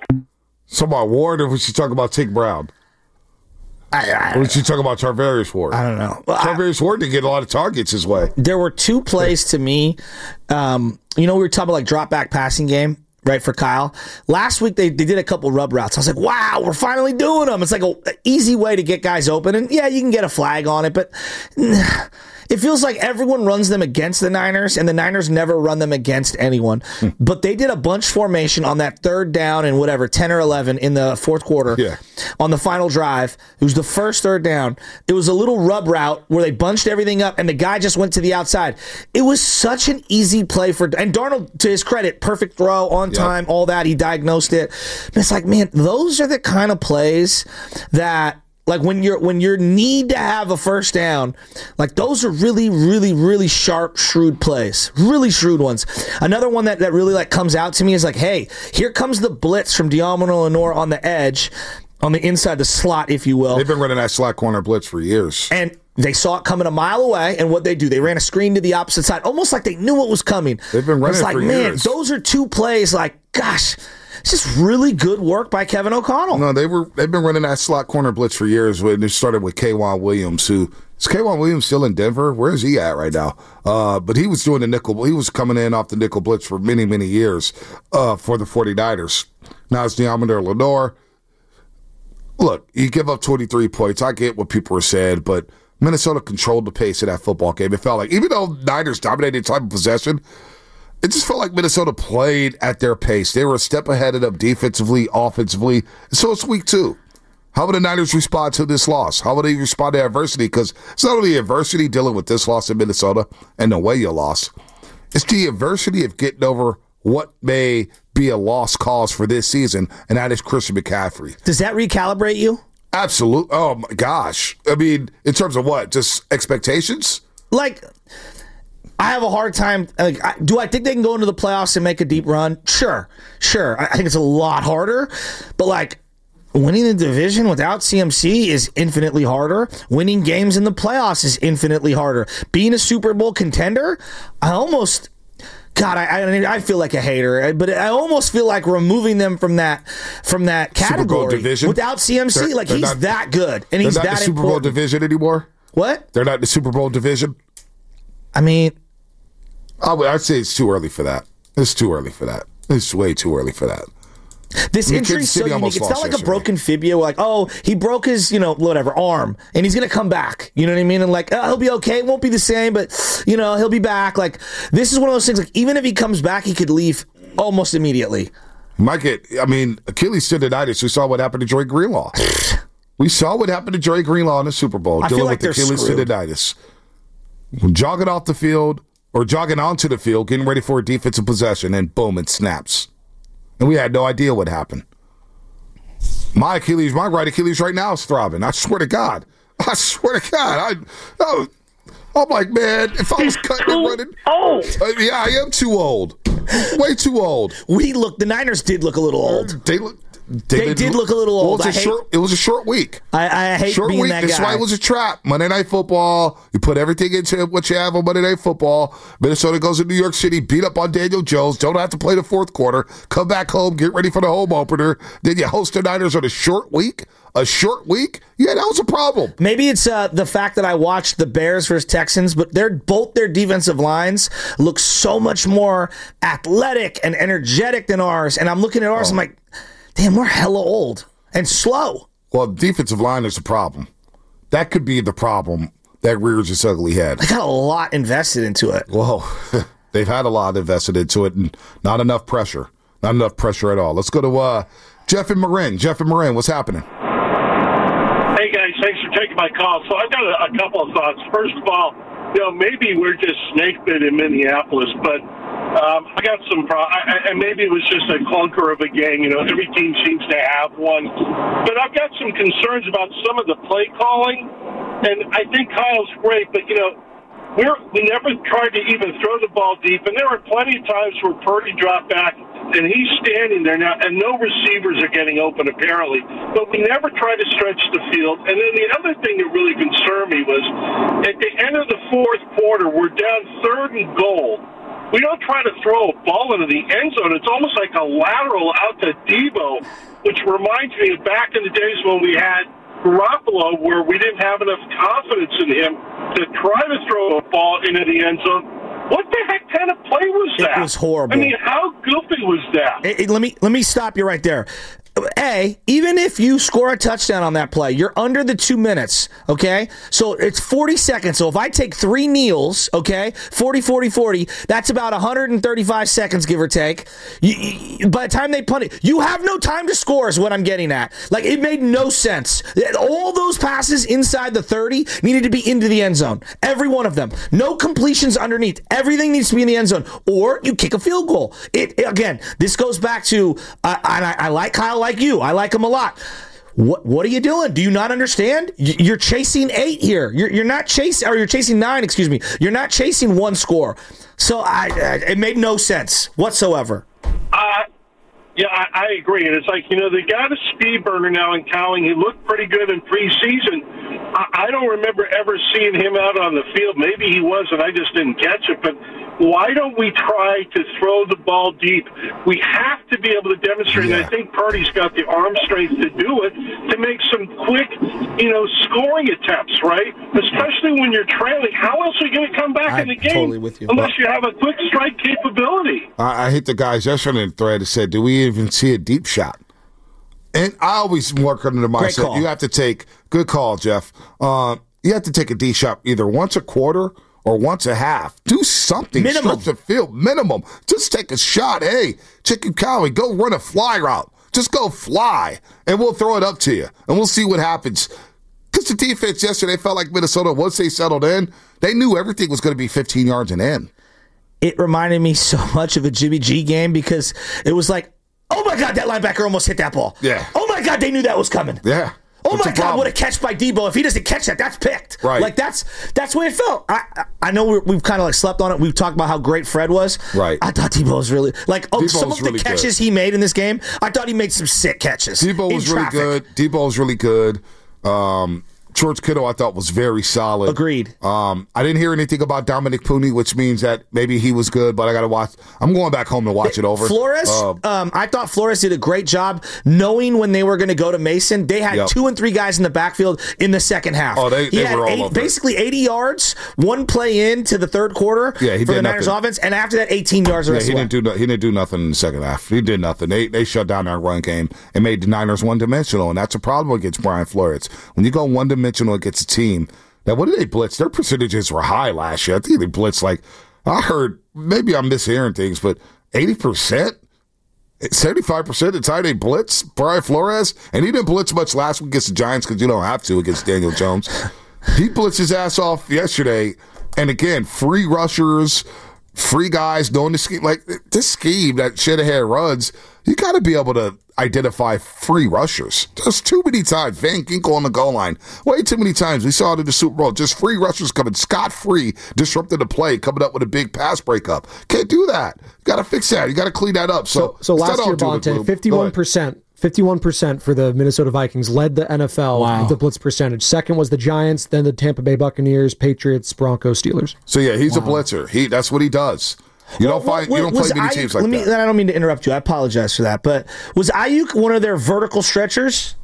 So about Ward, or was she talking about Tig Brown? I, I, or was she talking about Tarvarius Ward? I don't know. Well, Tarvarius Ward didn't get a lot of targets his way. There were two plays to me. Um, you know, we were talking about like drop back passing game. Right, for Kyle. Last week, they, they did a couple rub routes. I was like, wow, we're finally doing them. It's like an easy way to get guys open. And yeah, you can get a flag on it, but it feels like everyone runs them against the Niners, and the Niners never run them against anyone. Hmm. But they did a bunch formation on that third down and whatever, ten or eleven in the fourth quarter yeah. on the final drive. It was the first third down. It was a little rub route where they bunched everything up, and the guy just went to the outside. It was such an easy play for, and Darnold, to his credit, perfect throw on time, yep. all that. He diagnosed it. But it's like, man, those are the kind of plays that Like when you're when you need to have a first down, like those are really, really, really sharp, shrewd plays. Really shrewd ones. Another one that, that really like comes out to me is like, hey, here comes the blitz from Diamond Lenore on the edge, on the inside, the slot, if you will. They've been running that slot corner blitz for years. And they saw it coming a mile away, and what they do, they ran a screen to the opposite side, almost like they knew it was coming. They've been running it's like, for man, years. Those are two plays like, gosh, it's just really good work by Kevin O'Connell. No, they were, they've been running that slot corner blitz for years. When they started with K'Wan Williams, who is K'Wan Williams still in Denver? Where is he at right now? Uh, but he was doing the nickel. He was coming in off the nickel blitz for many, many years uh, for the 49ers. Now it's Diamond Lenore. Look, you give up twenty-three points. I get what people are saying, but Minnesota controlled the pace of that football game. It felt like, even though Niners dominated time of possession, it just felt like Minnesota played at their pace. They were a step ahead of them defensively, offensively. So it's week two. How will the Niners respond to this loss? How will they respond to adversity? Because it's not only adversity dealing with this loss in Minnesota and the way you lost. It's the adversity of getting over what may be a lost cause for this season, and that is Christian McCaffrey. Does that recalibrate you? Absolutely. Oh, my gosh. I mean, in terms of what? Just expectations? Like, I have a hard time. Like, I, do I think they can go into the playoffs and make a deep run? Sure. Sure. I, I think it's a lot harder. But, like, winning the division without C M C is infinitely harder. Winning games in the playoffs is infinitely harder. Being a Super Bowl contender, I almost... God, I, I I feel like a hater, but I almost feel like removing them from that from that category without C M C. They're, like they're he's not, that good, and he's not that the Super important. Bowl division anymore. What? They're not the Super Bowl division. I mean, I would, I'd say it's too early for that. It's too early for that. It's way too early for that. This I mean, injury is so unique. It's not like yesterday. a broken fibia. Like, oh, he broke his, you know, whatever arm, and he's gonna come back. You know what I mean? And like, oh, he'll be okay. It won't be the same, but you know, he'll be back. Like, this is one of those things. Like, even if he comes back, he could leave almost immediately. Might get. I mean, Achilles tendonitis. We saw what happened to Joey Greenlaw. We saw what happened to Joey Greenlaw in the Super Bowl, I dealing feel like with Achilles screwed. tendonitis. Jogging off the field or jogging onto the field, getting ready for a defensive possession, and boom, it snaps. And we had no idea what happened. My Achilles, my right Achilles right now is throbbing. I swear to God. I swear to God. I, I, I'm like, man, if I was cutting and running. Oh. Uh, yeah, I am too old. Way too old. We look, the Niners did look a little old. They look. They, they did look a little old. Well, it, was a I hate, short, it was a short week. I, I hate short being week. that That's guy. why it was a trap. Monday Night Football. You put everything into what you have on Monday Night Football. Minnesota goes to New York City, beat up on Daniel Jones. Don't have to play the fourth quarter. Come back home, get ready for the home opener. Then you host the Niners on a short week. A short week? Yeah, that was a problem. Maybe it's uh, the fact that I watched the Bears versus Texans, but they're both their defensive lines look so much more athletic and energetic than ours. And I'm looking at ours, Oh. I'm like, damn, we're hella old and slow. Well, defensive line is the problem. That could be the problem that rears its ugly head. They got a lot invested into it. Whoa. They've had a lot invested into it and not enough pressure. Not enough pressure at all. Let's go to uh, Jeff and Marin. Jeff and Marin, what's happening? Hey, guys, thanks for taking my call. So I've got a, a couple of thoughts. First of all, you know, maybe we're just snake bit in Minneapolis, but um, I got some pro- I, and maybe it was just a clunker of a game. You know, every team seems to have one. But I've got some concerns about some of the play calling, and I think Kyle's great, but, you know, We're, we never tried to even throw the ball deep, and there were plenty of times where Purdy dropped back, and he's standing there now, and no receivers are getting open, apparently. But we never tried to stretch the field. And then the other thing that really concerned me was at the end of the fourth quarter, we're down third and goal. We don't try to throw a ball into the end zone. It's almost like a lateral out to Debo, which reminds me of back in the days when we had Garoppolo, where we didn't have enough confidence in him to try to throw a ball into the end zone. What the heck kind of play was that? It was horrible. I mean, how goofy was that? Hey, hey, let me let me stop you right there. A, even if you score a touchdown on that play, you're under the two minutes, okay? So it's forty seconds. So if I take three kneels, okay, forty, forty, forty, that's about one hundred thirty-five seconds, give or take. You, you, by the time they punt it, you have no time to score is what I'm getting at. Like, it made no sense. All those passes inside the thirty needed to be into the end zone. Every one of them. No completions underneath. Everything needs to be in the end zone. Or you kick a field goal. It Again, this goes back to, uh, and I, I like Kyle like you. I like him a lot. What what are you doing? Do you not understand? You're chasing eight here. You're you're not chasing, or you're chasing nine. Excuse me. You're not chasing one score. So I, I it made no sense whatsoever. Uh, yeah, I, I agree. And it's like, you know, they got a speed burner now in Cowling. He looked pretty good in preseason. I, I don't remember ever seeing him out on the field. Maybe he was, and I just didn't catch it. But why don't we try to throw the ball deep? We have to be able to demonstrate, yeah. and I think Purdy's got the arm strength to do it, to make some quick, you know, scoring attempts, right? Especially when you're trailing. How else are you going to come back I'm in the game totally with you. unless you have a quick strike capability? I, I hit the guys yesterday in the thread and said, do we even see a deep shot? And I always work under the mindset, you have to take, good call, Jeff, uh, you have to take a deep shot either once a quarter or once a half. Do something. Minimum. Stretch the field. Minimum. Just take a shot. Hey, Chicken Cowie, go run a fly route. Just go fly, and we'll throw it up to you, and we'll see what happens. Because the defense yesterday felt like Minnesota, once they settled in, they knew everything was going to be fifteen yards and in. It reminded me so much of a Jimmy G game because it was like, oh, my God, that linebacker almost hit that ball. Yeah. Oh, my God, they knew that was coming. Yeah. Oh, my God, what a catch by Debo. If he doesn't catch that, that's picked. Right. Like, that's that's the way it felt. I I know we're, we've kind of, like, slept on it. We've talked about how great Fred was. Right. I thought Debo was really, like, oh, Debo some was of the really catches good. he made in this game, I thought he made some sick catches. Debo in was really traffic. good. Debo was really good. Um, George Kittle, I thought, was very solid. Agreed. Um, I didn't hear anything about Dominic Pooney, which means that maybe he was good, but I got to watch. I'm going back home to watch it over. Flores, Uh, um, I thought Flores did a great job knowing when they were going to go to Mason. They had Yep. two and three guys in the backfield in the second half. Oh, they- he they had were all eight, over it. basically eighty yards, one play into the third quarter Yeah, he for did the Niners nothing. offense, and after that, eighteen yards the Yeah, rest he of the didn't do no, he didn't do nothing in the second half. He did nothing. They they shut down that run game and made the Niners one dimensional, and that's a problem against Brian Flores. When you go one dimensional against a team, now what did they blitz? Their percentages were high last year. I think they blitzed like I heard. Maybe I'm mishearing things, but eighty percent, seventy-five percent of the time they blitz Brian Flores, and he didn't blitz much last week against the Giants because you don't have to against Daniel Jones. He blitzed his ass off yesterday, and again, free rushers. Free guys knowing the scheme, like this scheme that Shanahan runs, you got to be able to identify free rushers. There's too many times. Van Ginkel on the goal line. Way too many times. We saw it in the Super Bowl. Just free rushers coming scot-free, disrupting the play, coming up with a big pass breakup. Can't do that. You got to fix that. You got to clean that up. So, So, so instead last of year, doing it, Bonte, Lou, fifty-one percent. fifty-one percent for the Minnesota Vikings, led the N F L Wow. with the blitz percentage. Second was the Giants, then the Tampa Bay Buccaneers, Patriots, Broncos, Steelers. So yeah, he's a blitzer. He that's what he does. You don't find you don't play Was many Ayuk- teams like let me, that. I don't mean to interrupt you. I apologize for that. But was Ayuk one of their vertical stretchers?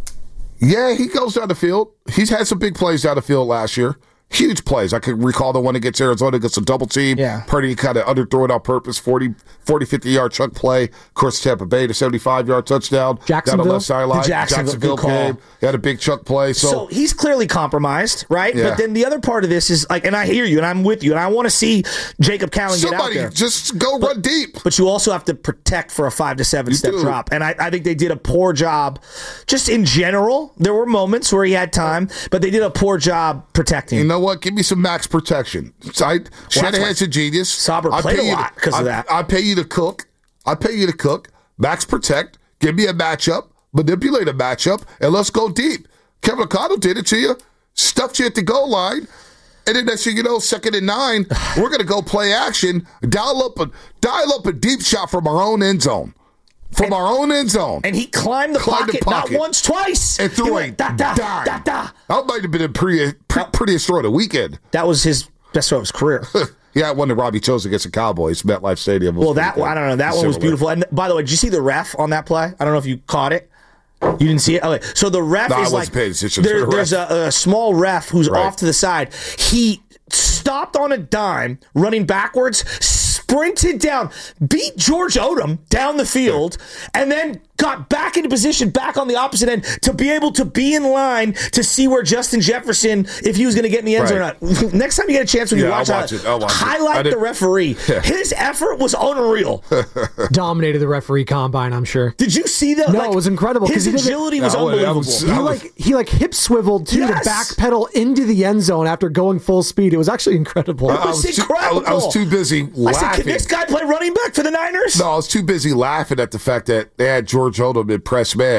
Yeah, he goes down the field. He's had some big plays down the field last year. Huge plays. I can recall the one against Arizona against a double team. Yeah. Purdy kind of underthrew it on purpose, forty, forty, fifty-yard chunk play. Of course, Tampa Bay, the seventy-five-yard touchdown. Jacksonville? Down the left sideline. The Jacksonville, good call. game. He had a big chunk play. So, So he's clearly compromised, right? Yeah. But then the other part of this is like, and I hear you, and I'm with you, and I want to see Jacob Cowling get out somebody there. just go run deep. But you also have to protect for a five to seven You step do. drop. And I, I think they did a poor job just in general. There were moments where he had time, but they did a poor job protecting. You know what? Give me some max protection. I, Shanahan's a genius. Sauber I played pay a you lot to- 'cause of I- that. I pay you to cook. I pay you to cook. Max protect. Give me a matchup. Manipulate a matchup, and let's go deep. Kevin O'Connell did it to you. Stuffed you at the goal line. And then next thing you know, second and nine, we're going to go play action, dial up a dial up a deep shot from our own end zone. From our own end zone. And he climbed the, Climbed pocket, the pocket. not once, twice. And threw He a went da, da, dime. da, da. That might have been a pretty, pretty, prettiest throw of the weekend. That was his best throw of his career. Yeah, one that Robbie chose against the Cowboys, MetLife Stadium. Well, that one, I don't know. That one was beautiful. And by the way, did you see the ref on that play? I don't know if you caught it. You didn't see it? Okay. So the ref No, I is wasn't like, paying attention to there, the ref. there's a, a small ref who's Right. off to the side. He stopped on a dime, running backwards, sprinted down, beat George Odom down the field, and then got back into position, back on the opposite end, to be able to be in line to see where Justin Jefferson, if he was going to get in the end zone Right. or not. Next time you get a chance when you Yeah, watch, I'll watch it, it. I'll watch it. I highlight did- the referee. Yeah. His effort was unreal. Dominated the referee combine, I'm sure. Did you see that? No, Like, it was incredible. 'cause His he did it- agility was I would- I unbelievable. was- He like he like hip swiveled to Yes. the back pedal into the end zone after going full speed. It was actually incredible. I, I was was too, I, incredible. I was too busy I laughing. said, can this guy play running back for the Niners? No, I was too busy laughing at the fact that they had George Odom in press man,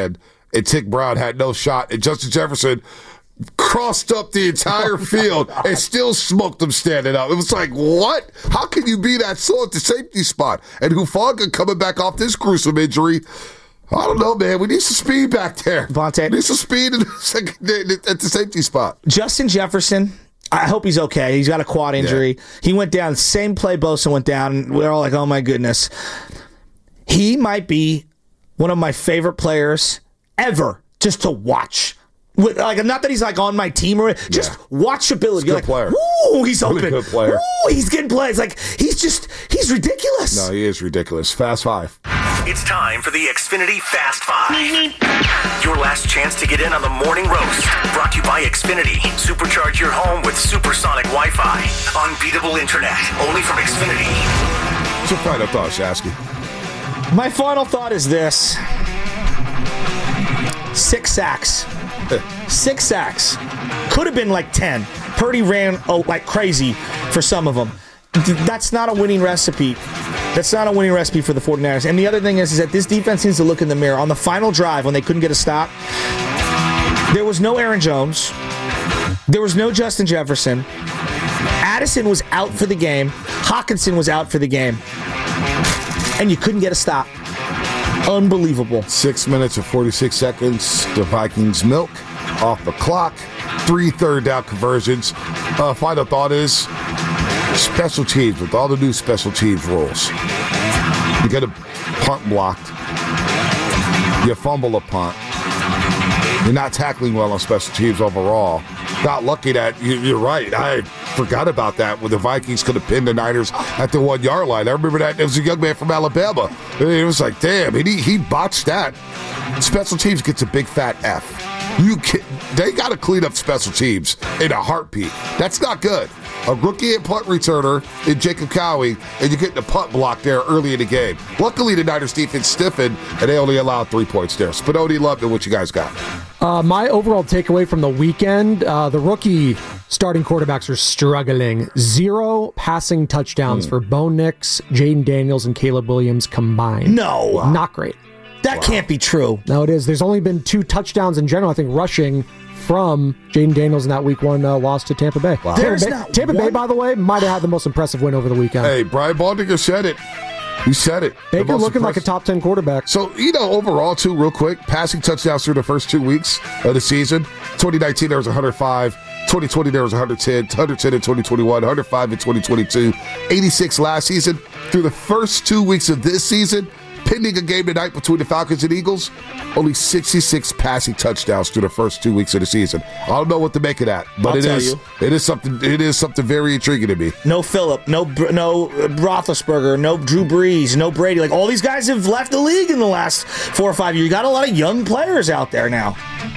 and Tick Brown had no shot, and Justin Jefferson crossed up the entire field and still smoked them standing up. It was like, what? How can you be that slow at the safety spot? And Hufanga coming back off this gruesome injury. I don't know, man. We need some speed back there. Vontae. We need some speed at the, at the safety spot. Justin Jefferson, I hope he's okay. He's got a quad injury. Yeah. He went down, same play Bosa went down, and we're all like, oh my goodness. He might be one of my favorite players ever just to watch. With, like, not that he's like on my team or just yeah. watchability. He's a good like, player. Ooh, he's really open. Good player. Ooh, he's getting plays. Like he's just he's ridiculous. No, he is ridiculous. Fast five. It's time for the Xfinity Fast Five. Your last chance to get in on the morning roast. Brought to you by Xfinity. Supercharge your home with supersonic Wi-Fi. Unbeatable internet. Only from Xfinity. What's your final thought, Shasky? My final thought is this: six sacks. Six sacks. Could have been like ten. Purdy ran oh, like crazy for some of them. That's not a winning recipe. That's not a winning recipe for the 49ers. And the other thing is, is that this defense needs to look in the mirror. On the final drive, when they couldn't get a stop, there was no Aaron Jones. There was no Justin Jefferson. Addison was out for the game. Hawkinson was out for the game. And you couldn't get a stop. Unbelievable. Six minutes and forty-six seconds. The Vikings milk off the clock. Three third down conversions. Uh, final thought is special teams with all the new special teams rules. You get a punt blocked. You fumble a punt. You're not tackling well on special teams overall. Got lucky that you, you're right. I forgot about that when the Vikings could have pinned the Niners at the one yard line. I remember that. It was a young man from Alabama. It was like, damn, he, he botched that. Special teams gets a big fat F. You can, they got to clean up special teams in a heartbeat. That's not good. A rookie and punt returner in Jacob Cowie, and you get the punt block there early in the game. Luckily, the Niners defense stiffened, and they only allowed three points there. Spinoni, loved it. What you guys got? Uh, my overall takeaway from the weekend, uh, the rookie starting quarterbacks are struggling. Zero passing touchdowns mm. for Bo Nix, Jaden Daniels, and Caleb Williams combined. No. Wow. Not great. That wow. can't be true. No, it is. There's only been two touchdowns in general, I think, rushing from Jaden Daniels in that week one uh, loss to Tampa Bay. Wow. Tampa, Bay, Tampa Bay, by the way, might have had the most impressive win over the weekend. Hey, Brian Baldinger said it. He said it. Baker looking impressive. Like a top ten quarterback. So, you know, overall, too, real quick, passing touchdowns through the first two weeks of the season. twenty nineteen, there was one hundred five. twenty twenty, there was one hundred ten. one hundred ten in twenty twenty-one. one hundred five in twenty twenty-two. eighty-six last season. Through the first two weeks of this season, pending a game tonight between the Falcons and Eagles, only sixty-six passing touchdowns through the first two weeks of the season. I don't know what to make of that, but I'll it tell is you. it is something it is something very intriguing to me. No Phillip, no no Roethlisberger, no Drew Brees, no Brady. Like all these guys have left the league in the last four or five years. You got a lot of young players out there now.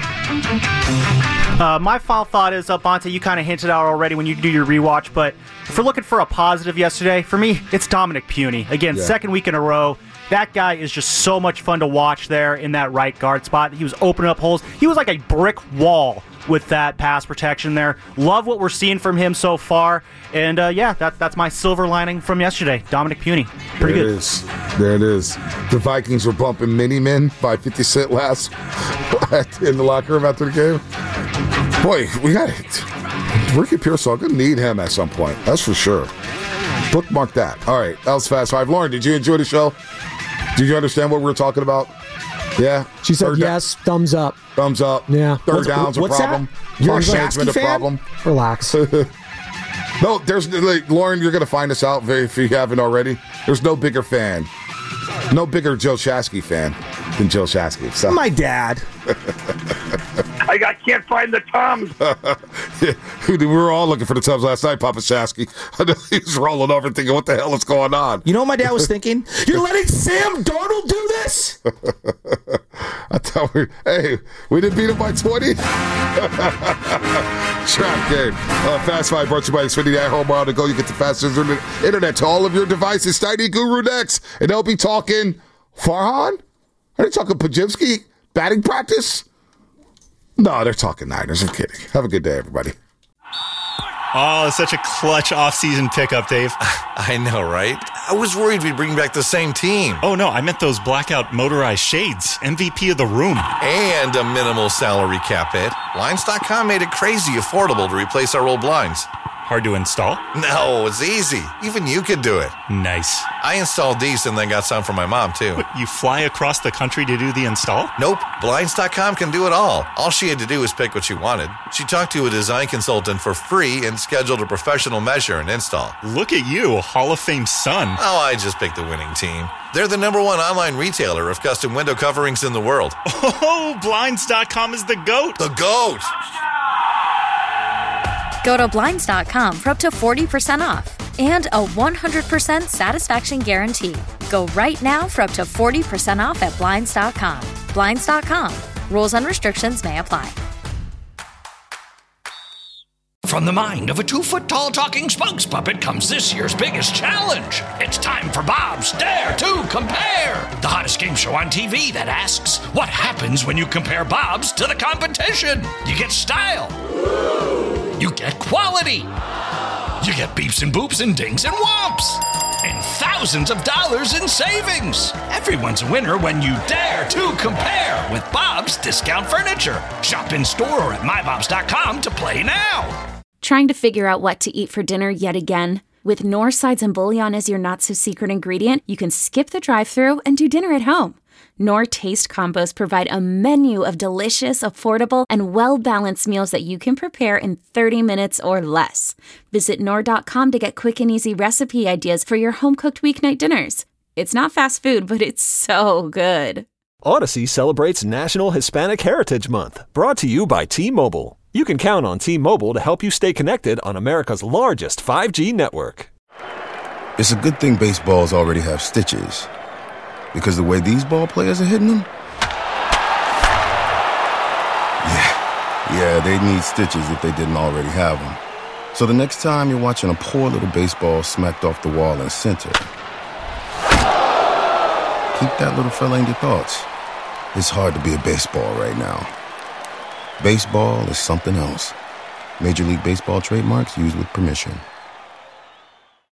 Uh, my final thought is, uh, Bonte, you kind of hinted out already when you do your rewatch, but if we're looking for a positive yesterday, for me, it's Dominic Puny. Again, yeah. second week in a row. That guy is just so much fun to watch there in that right guard spot. He was opening up holes. He was like a brick wall with that pass protection there. Love what we're seeing from him so far. And, uh, yeah, that, that's my silver lining from yesterday. Dominic Puny. Pretty there good. It is. There it is. The Vikings were bumping mini-men by fifty cent last in the locker room after the game. Boy, we got it. Ricky Pearsall, going to need him at some point. That's for sure. Bookmark that. All right, that was Fast Five. Lauren, did you enjoy the show? Did you understand what we were talking about? Yeah? She said Third yes, da- thumbs up. Thumbs up. Yeah. Third what's, down's a what's problem. That? You're a Clock management a fan? problem. Relax. No, there's like, Lauren, you're going to find this out if you haven't already. There's no bigger fan. No bigger Joe Shasky fan than Joe Shasky. So. My dad. I, I can't find the Tums. Yeah, we were all looking for the Tums last night, Papa Shasky. I know he was rolling over thinking, what the hell is going on? You know what my dad was thinking? You're letting Sam Darnold do this? I thought we, hey, we didn't beat him by twenty? Trap game. Uh, Fast Five brought to you by Xfinity at home on the go. You get the fastest internet to all of your devices. Steiny Guru next. And they'll be talking Farhan? Are they talking Pajimski? Batting practice? No, they're talking Niners. I'm kidding. Have a good day, everybody. Oh, such a clutch off-season pickup, Dave. I know, right? I was worried we'd bring back the same team. Oh, no, I meant those blackout motorized shades. M V P of the room. And a minimal salary cap hit. Blinds dot com made it crazy affordable to replace our old blinds. Hard to install? No, it's easy. Even you could do it. Nice. I installed these and then got some for my mom, too. What, you fly across the country to do the install? Nope. Blinds dot com can do it all. All she had to do was pick what she wanted. She talked to a design consultant for free and scheduled a professional measure and install. Look at you, a Hall of Fame son. Oh, I just picked the winning team. They're the number one online retailer of custom window coverings in the world. Oh, Blinds dot com is the GOAT. The GOAT! Go to Blinds dot com for up to forty percent off and a one hundred percent satisfaction guarantee. Go right now for up to forty percent off at Blinds dot com. Blinds dot com. Rules and restrictions may apply. From the mind of a two-foot-tall talking spokes puppet comes this year's biggest challenge. It's time for Bob's Dare to Compare, the hottest game show on T V that asks, what happens when you compare Bob's to the competition? You get style. You get quality. You get beeps and boops and dings and whomps. And thousands of dollars in savings. Everyone's a winner when you dare to compare with Bob's Discount Furniture. Shop in store or at my bobs dot com to play now. Trying to figure out what to eat for dinner yet again? With Knorr sides and bouillon as your not-so-secret ingredient, you can skip the drive-thru and do dinner at home. Knorr Taste Combos provide a menu of delicious, affordable, and well-balanced meals that you can prepare in thirty minutes or less. Visit Knorr dot com to get quick and easy recipe ideas for your home-cooked weeknight dinners. It's not fast food, but it's so good. Odyssey celebrates National Hispanic Heritage Month, brought to you by T-Mobile. You can count on T-Mobile to help you stay connected on America's largest five G network. It's a good thing baseballs already have stitches, because the way these ball players are hitting them, yeah, yeah, they need stitches if they didn't already have them. So the next time you're watching a poor little baseball smacked off the wall in center, keep that little fella in your thoughts. It's hard to be a baseball right now. Baseball is something else. Major League Baseball trademarks used with permission.